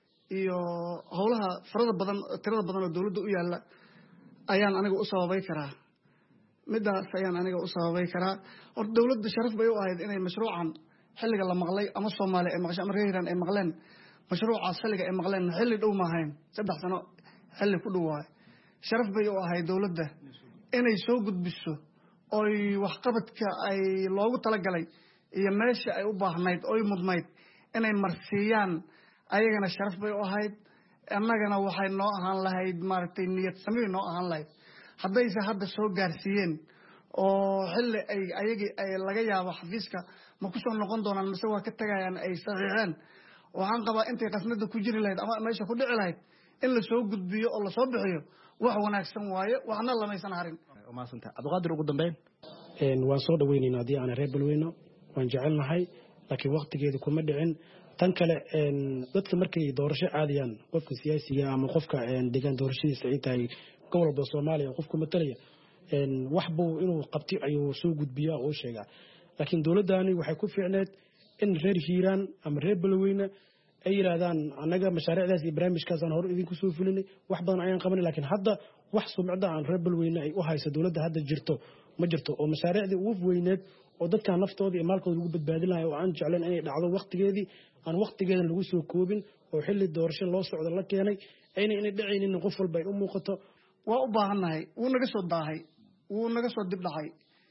iyo howlaha farada badan tirada badan oo dawladda u yaalla ayaan aniga u sababay karaa midaas ayaan aniga u sababay karaa horta dowladda sharaf bay u ahayd inay mashruucan xilliga la maqlay ama Soomaali ay maqashay ama reer Hiiraan ay maqleen mashruucaas xilliga ay maqleen xilli dhow ma ahayn saddex sano xilli ku dhowaay sharaf bay u ahayd dowladda inay soo gudbiso oo waxqabadka ay loogu talagalay iyo meesha ay u baahnayd oo mudnayd inay marsiiyaan ayagana sharaf bay u ahayd annagana waxay noo ahaan lahayd maaragtay niyad samee noo ahaan lahayd haddayse hadda soo gaarsiiyeen oo xilli ay ayagii ay laga yaabo xafiiska ma ku soo noqon doonaan mise waa ka tagayaan ay saxiixeen waxaan qabaa intay qasnada ku jiri lahayd ama meesha ku dhici lahayd in la soo gudbiyo oo la soo bixiyo wax wanaagsan waaye waxna lamaysan harin maasanta abduqaadir ugu dambeyn een waan soo dhaweynaynaa hadii aan reer balweyno waan jecelnahay laakiin waqtigeedu kuma dhicin tan kale een dadka markay doorasho aadayaan qofka siyaasiga ama qofka een deegaan doorashadiisa ay tahay gobolka Soomaaliya qofku matalaya een wax buu inuu qabti ayuu soo gudbiyaa oo sheega laakiin dawladdaani waxay ku fiicneed in reer Hiiraan ama reer balweyno ay yiraahdaan anaga mashaariicdaas iyo barnaamijkaas aan hor idinku soo fulinay wax badan ayaan qabanay laakiin hadda wax sumcada aan reer balweyno ay u hayso dawladda hadda jirto ma jirto oo mashaariicdii ugu weyneed oo dadka naftooda iyo maalkooda lagu badbaadin lahayo oo aan jeclayn inay dhacdo waqtigeedii aan waqtigeeda lagu soo koobin oo xilli doorasho loo socdo la keenay ayna inay dhacaynin qof walba ay u muuqato waa u baahannahay wuu naga soo daahay wuu naga soo dib dhacay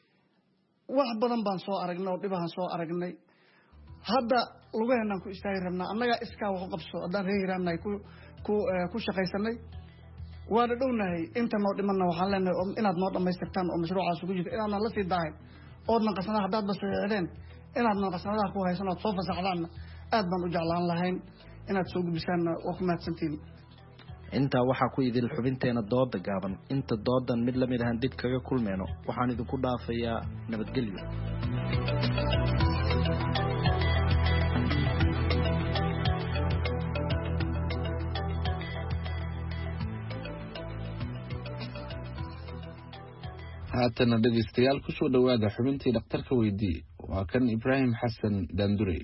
wax badan baan soo aragnay oo dhibahan soo aragnay hadda lugaheenaan ku istaagi rabnaa annaga iskaa wax u qabso haddaan reer Hiiraannahay ku ku ku shaqaysanay waana dhownahay inta noo dhimanna waxaan leenahay inaad noo dhammaystirtaan oo mashruucaas ugu jirto inaadna la sii daahay oodna qasnada haddaad basaxeedeen inaadna qasnadaha ku haysan ood soo fasaxdaanna aad baan u jeclaan lahayn inaad soo gudbisaanna waa ku mahadsantiin intaa waxaa ku idil xubinteena dooda gaaban inta doodan mid lamid ahaan dib kaga kulmeyno waxaan idinku dhaafayaa nabadgelyo haatana dhegeystayaal ku soo dhawaada xubintii dhakhtarka weydii waa kan Ibraahim Xasan Daandurey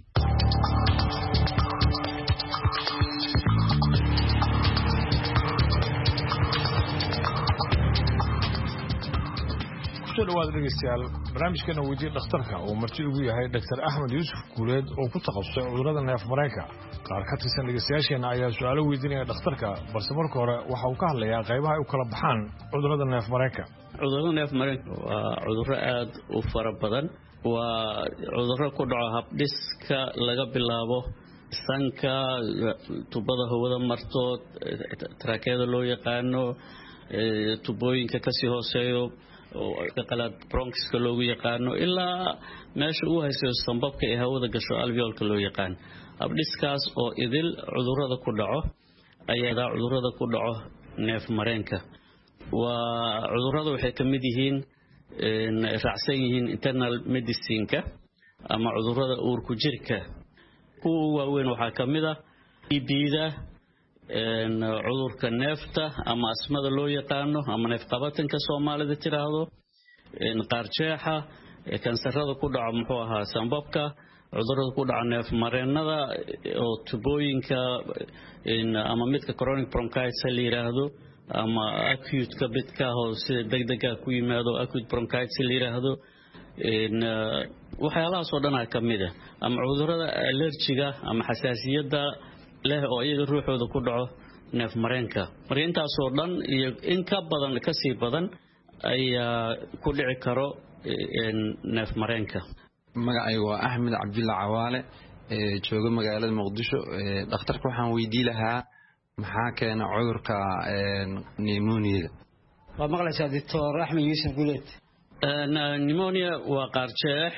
kusoo dhawaada dhegeystayaal barnaamijkeena weydii dhakhtarka oo marti ugu yahay Dr. Axmed Yuusuf Guuleed oo ku takhasusay cudurrada neef mareenka qaar ka tirsan dhegeystayaasheena ayaa su'aalo weydiinaya dhakhtarka balse marka hore waxa uu ka hadlayaa qaybaha ay u kala baxaan cudurrada neef mareenka cudurrada neef mareenka waa cudurro aad u fara badan waa cudurro ku dhaco habdhiska laga bilaabo sanka tubada hawada marto tarakeeda loo yaqaano tubooyinka kasii hooseeyo oo qalaad bronchiska loogu yaqaano ilaa meesha uu haysto sanbabka ee hawada gasho alveolka loo yaqaan habdhiskaas oo idil cudurrada ku dhaco ayaa cudurrada ku dhaco neef mareenka waa cudurrada waxay ka mid yihiin raacsan yihiin internal medicine-ka ama cudurrada uurku jirka kuwa waaweyn waxaa ka mid ah T B-da cudurka neefta ama asmada loo yaqaano ama neef qabatanka Soomaalida tiraahdo qaarjeexa kansarada ku dhaco muxuu ahaa sanbabka cudurrada ku dhaca neef mareenada oo tubooyinka ama midka chronic bronchitis la yiraahdo ama acute ka bidka oo sida degdega ku yimaado acute bronchitis la yiraahdo in waxyaalahaas oo dhan ka mid ah ama cudurrada allergiga ama xasaasiyada leh oo iyaga ruuxooda ku dhaco neef mareenka mareenkaas oo dhan iyo in ka badan ka sii badan ayaa ku dhici karo neef mareenka magacaygu waa Axmed Cabdulla Cawaale ee jooga magaalada Muqdisho dhakhtarka waxaan weydiin lahaa maxaa keena cudurka pneumonia waa maqlaysaa Doctor Axmed Yuusuf Guuleed pneumonia waa qaarjeex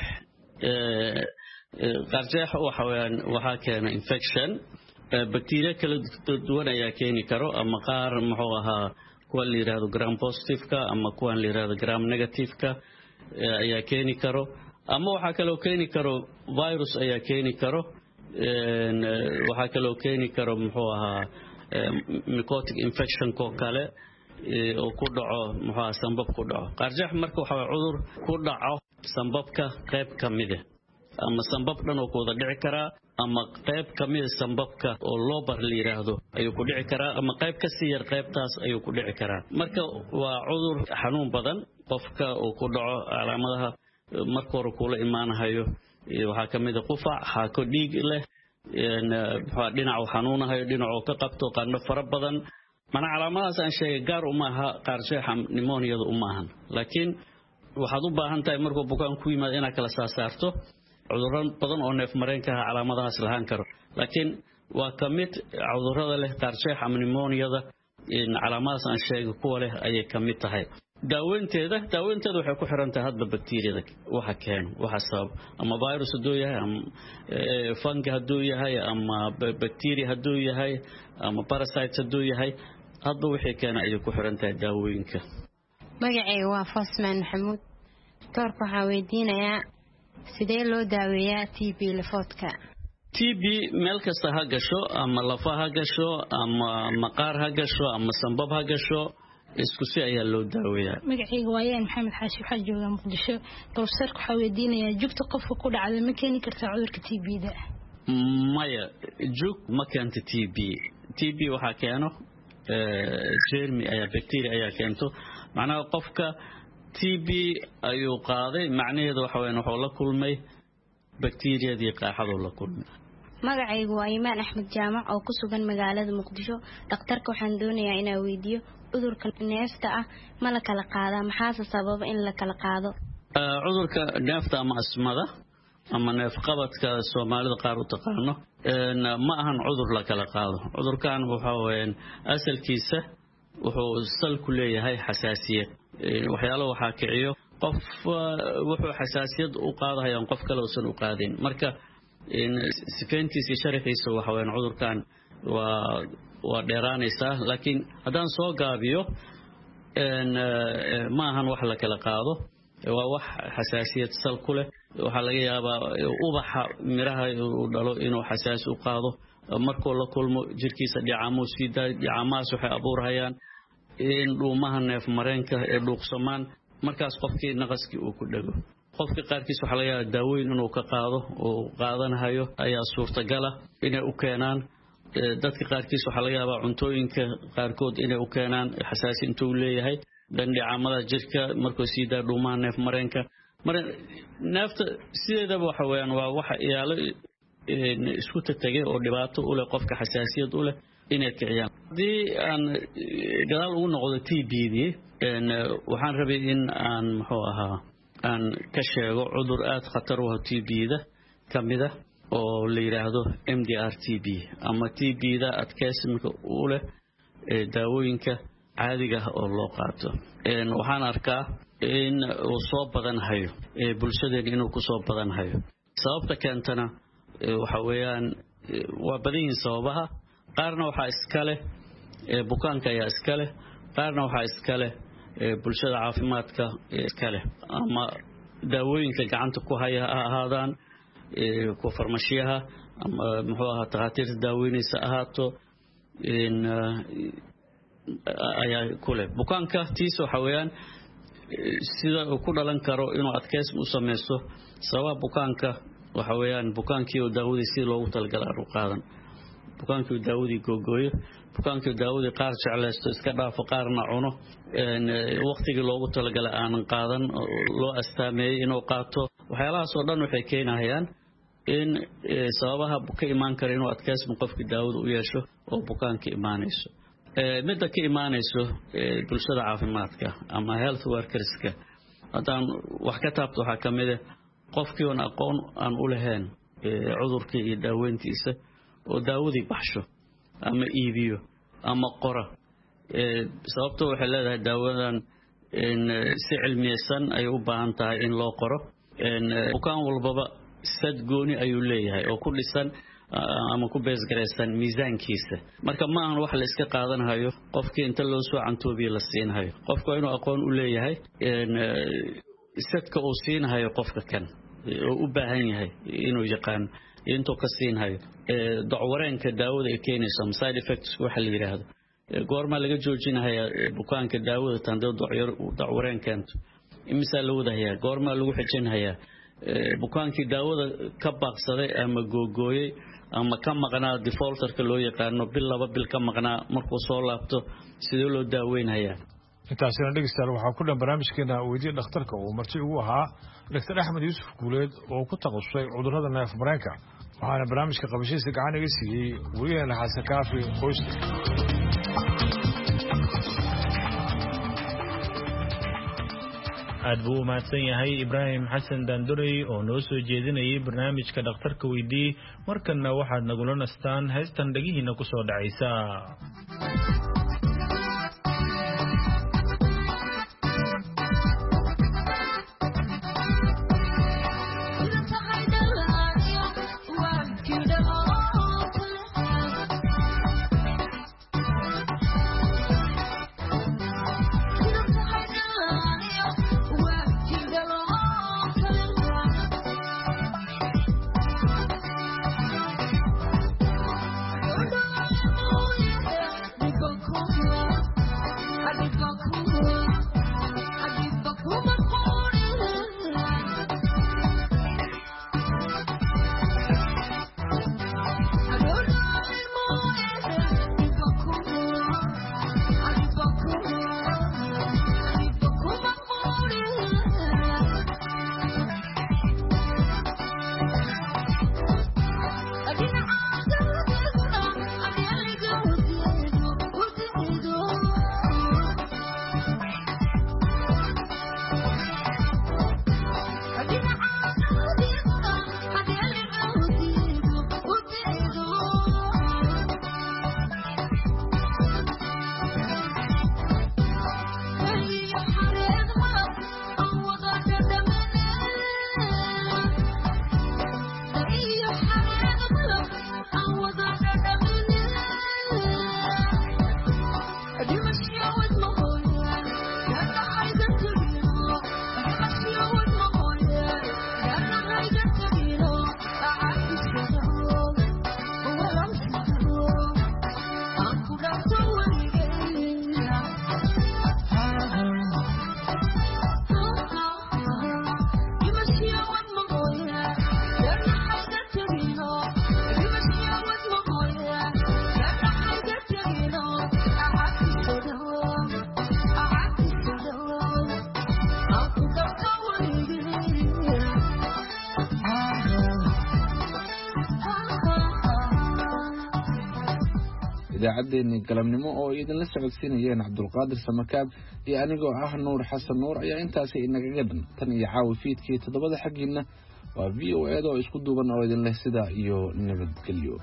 qaarjeex waxa weeyaan waxa keena infection bacteria kala duwan ayaa keeni karo ama qaar muxuu ahaa kuwa la yiraahdo gram positive-ka ama kuwa la yiraahdo gram negative-ka ayaa keeni karo ama waxa kale oo keeni karo virus ayaa keeni karo waxa kale oo keeni karo muxuu ahaa mycotic infection ko kale oo ku dhaco muxuu ahaa sanbab ku dhaco qaarjeex marka waxa cudur ku dhaco sanbabka qayb kamid ah ama sambab dhan oo ku wada dhici karaa ama qayb ka mid sambabka oo lobar la yiraahdo ayuu ku dhici karaa ama qayb ka sii yar qaybtaas ayuu ku dhici karaa marka waa cudur xanuun badan qofka uu ku dhaco calaamadaha marka hore kula imaanayo waxa ka mid ah qufac xaako dhiig leh in dhinaca xanuunahayo dhinaca ka qabto qandho fara badan mana calaamadaas aan sheegay gaar uma aha qarsheexa pneumonia-da uma ahan laakiin waxaad u baahan tahay markuu bukaan ku yimaado inaad kala saarto cudurro badan oo neef mareenka ah calaamadahaas lahaan karo laakiin waa ka mid cudurrada leh qarsheexa pneumonia-da in calaamadaas aan sheegay kuwa leh ayay ka mid tahay daaweynteeda daaweynteeda waxay ku xiran tahay hadba bakteeriyada waxa keen waxa sabab ama virus haduu yahay ama fungi haduu yahay ama bacteria haduu yahay ama parasites haduu yahay hadba wixii keen ayay ku xiran tahay daawooyinka magacayga waa Fasman Maxamuud doorka waxa weydiinayaa sidee loo daaweeyaa T B lafoodka T B meel kasta ha gasho ama lafaha ha gasho ama maqaar ha gasho ama sanbab ha gasho isku si ayaa loo daaweeyaa magacayga waa Yaan Maxamed Xaashi waxa jooga Muqdisho professorku waxa weydiinayaa jugta qofka ku dhacday ma keeni kartaa cudurka T B-da maya jug ma keento T B T B waxa keeno ee germi ayaa bacteria ayaa keento macnaha qofka T B ayuu qaaday macnaheedu waxa weyn wuxuu la kulmay bacteria-dii qaaxadu la kulmay magacaygu waa Imaan Axmed Jaamac oo ku sugan magaalada Muqdisho dhakhtarka waxaan doonayaa inaan weydiiyo cudurka neefta ah ma la kala qaadaa maxaa sababa in la kala qaado cudurka neefta ama asmada ama neef qabadka Soomaalida qaar u taqaano ma ahan cudur la kala qaado cudurkan waxa weyn asalkiisa wuxuu sal ku leeyahay xasaasiyad waxyaalo waxa kiciyo qof wuxuu xasaasiyad u qaadayo qof kale oo san u qaadin marka in sifeentiisa sharaxiisa waxa weyn cudurkan waa waa dheeraanaysa laakiin hadaan soo gaabiyo in ma ahan wax la kala qaado waa wax xasaasiyad sal ku leh waxa laga yaabaa ubaxa miraha uu dhalo inuu xasaas u qaado markuu la kulmo jirkiisa dhicaamo sida dhicamaas waxay abuurayaan in dhuumaha neef mareenka ee dhuuqsamaan markaas qofkii naqaskii uu ku dhago qofka qaarkiis waxa laga yaabaa daaweyn inuu ka qaado oo qaadanayo ayaa suurtagal ah inay u keenaan dadka qaarkiis waxa laga yaabaa cuntooyinka qaarkood inay u keenaan xasaasi intuu leeyahay dandhicamada jirka markuu siidaa dhuumaha neef mareenka mar neefta sideedaba waxa weeyaan waa waxa iyaalo isku tatagay oo dhibaato u leh qofka xasaasiyad u leh inay kiciyaan hadii aan gadaal ugu noqdo T B-dii waxaan rabay in aan muxuu ahaa aan ka sheego cudur aad khatar u ah T B-da kamida oo la yiraahdo M D R T B ama T B-da adkeysiga u leh daawooyinka caadiga ah oo loo qaato een waxaan arkaa in uu soo badan hayo ee bulshadeena inuu ku soo badan hayo sababta keentana waxa weeyaan waa badin sababaha qaarna waxa iska leh bukaanka ayaa iska leh qaarna waxa iska leh bulshada caafimaadka iska leh ama daawooyinka gacanta ku haya ahaadaan ku farmashiyaha ama muxuu ahaa takhaatiirta daaweynaysa ahaato in ayaa kule bukaanka tiis waxa weeyaan sida uu ku dhalan karo inuu adkeysi u sameeyo sabab bukaanka waxa weeyaan bukaankii oo daawadii si loogu talgalay u qaadan bukaankii daawadii googooyo bukaankii daawadii qaar jeclaysto iska dhaafo qaarna cuno een waqtigii loogu talagalay aan qaadan loo astaameeyay inuu qaato waxyaalahaas oo dhan waxay keenayaan in sababaha ka imaan kara inuu adkeysi qofkii daawada u yeesho oo bukaankii imaanayso ee midda ka imaanayso bulshada caafimaadka ama health workerska hadaan wax ka taabto waxa kamid ah qofkii aan aqoon aan u lahayn cudurka iyo daaweyntiisa oo daawadii baxsho ama iibiyo ama qora ee sababtoo waxa leedahay daawadan in si cilmiyeysan ay u baahan tahay in loo qoro in bukaan walbaba sad gooni ayuu leeyahay oo ku dhisan ama ku bees gareysan miisaankiisa marka ma ahan wax la iska qaadanayo qofkii inta loo soo cantoobiyo la siinayo qofku inuu aqoon u leeyahay in sadka uu siinayo qofka kan oo u baahan yahay inuu yaqaan intuu ka siinayo ee dacwareenka daawada ay keenayso side effects waxa la yiraahdo goorma laga joojinayaa bukaanka daawada tan dacwareen keento imisa la wadayaa goorma lagu xijinayaa bukaankii daawada ka baaqsaday ama googooyay ama ka maqnaa defaulterka loo yaqaano bil laba bil ka maqnaa markuu soo laabto sidoo loo daaweynaya intaasina dhegeystayaal waxaa ku dhan barnaamijkeena weydii dhakhtarka uu marti ugu ahaa Doctor Axmed Yuusuf Guuleed oo ku takhasusay cudurrada neef mareenka waxaana barnaamijka qabashadiisa gacan iga siiyey weriyaheena Xasan Kaafi Qoyska aad buu u mahadsan yahay Ibraahim Xasan Daandurey oo noo soo jeedinayay barnaamijka dhakhtarka weydii markana waxaad nagula nastaan heestan dhagihiina ku soo dhacaysa idaacaddeeni galabnimo oo idinla socodsiinayeen Cabdulqaadir Samakaab iyo anigoo ah Nuur Xasan Nuur ayaa intaasi inaga gadan tan iyo caawi fiidkii todobada xaqiina waa V O A oo isku duuban oo idin leh sida iyo nabadgelyo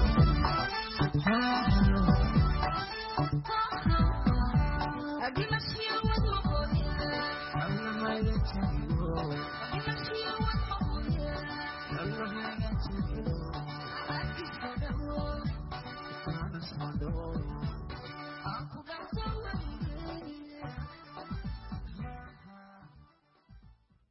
I give a I'm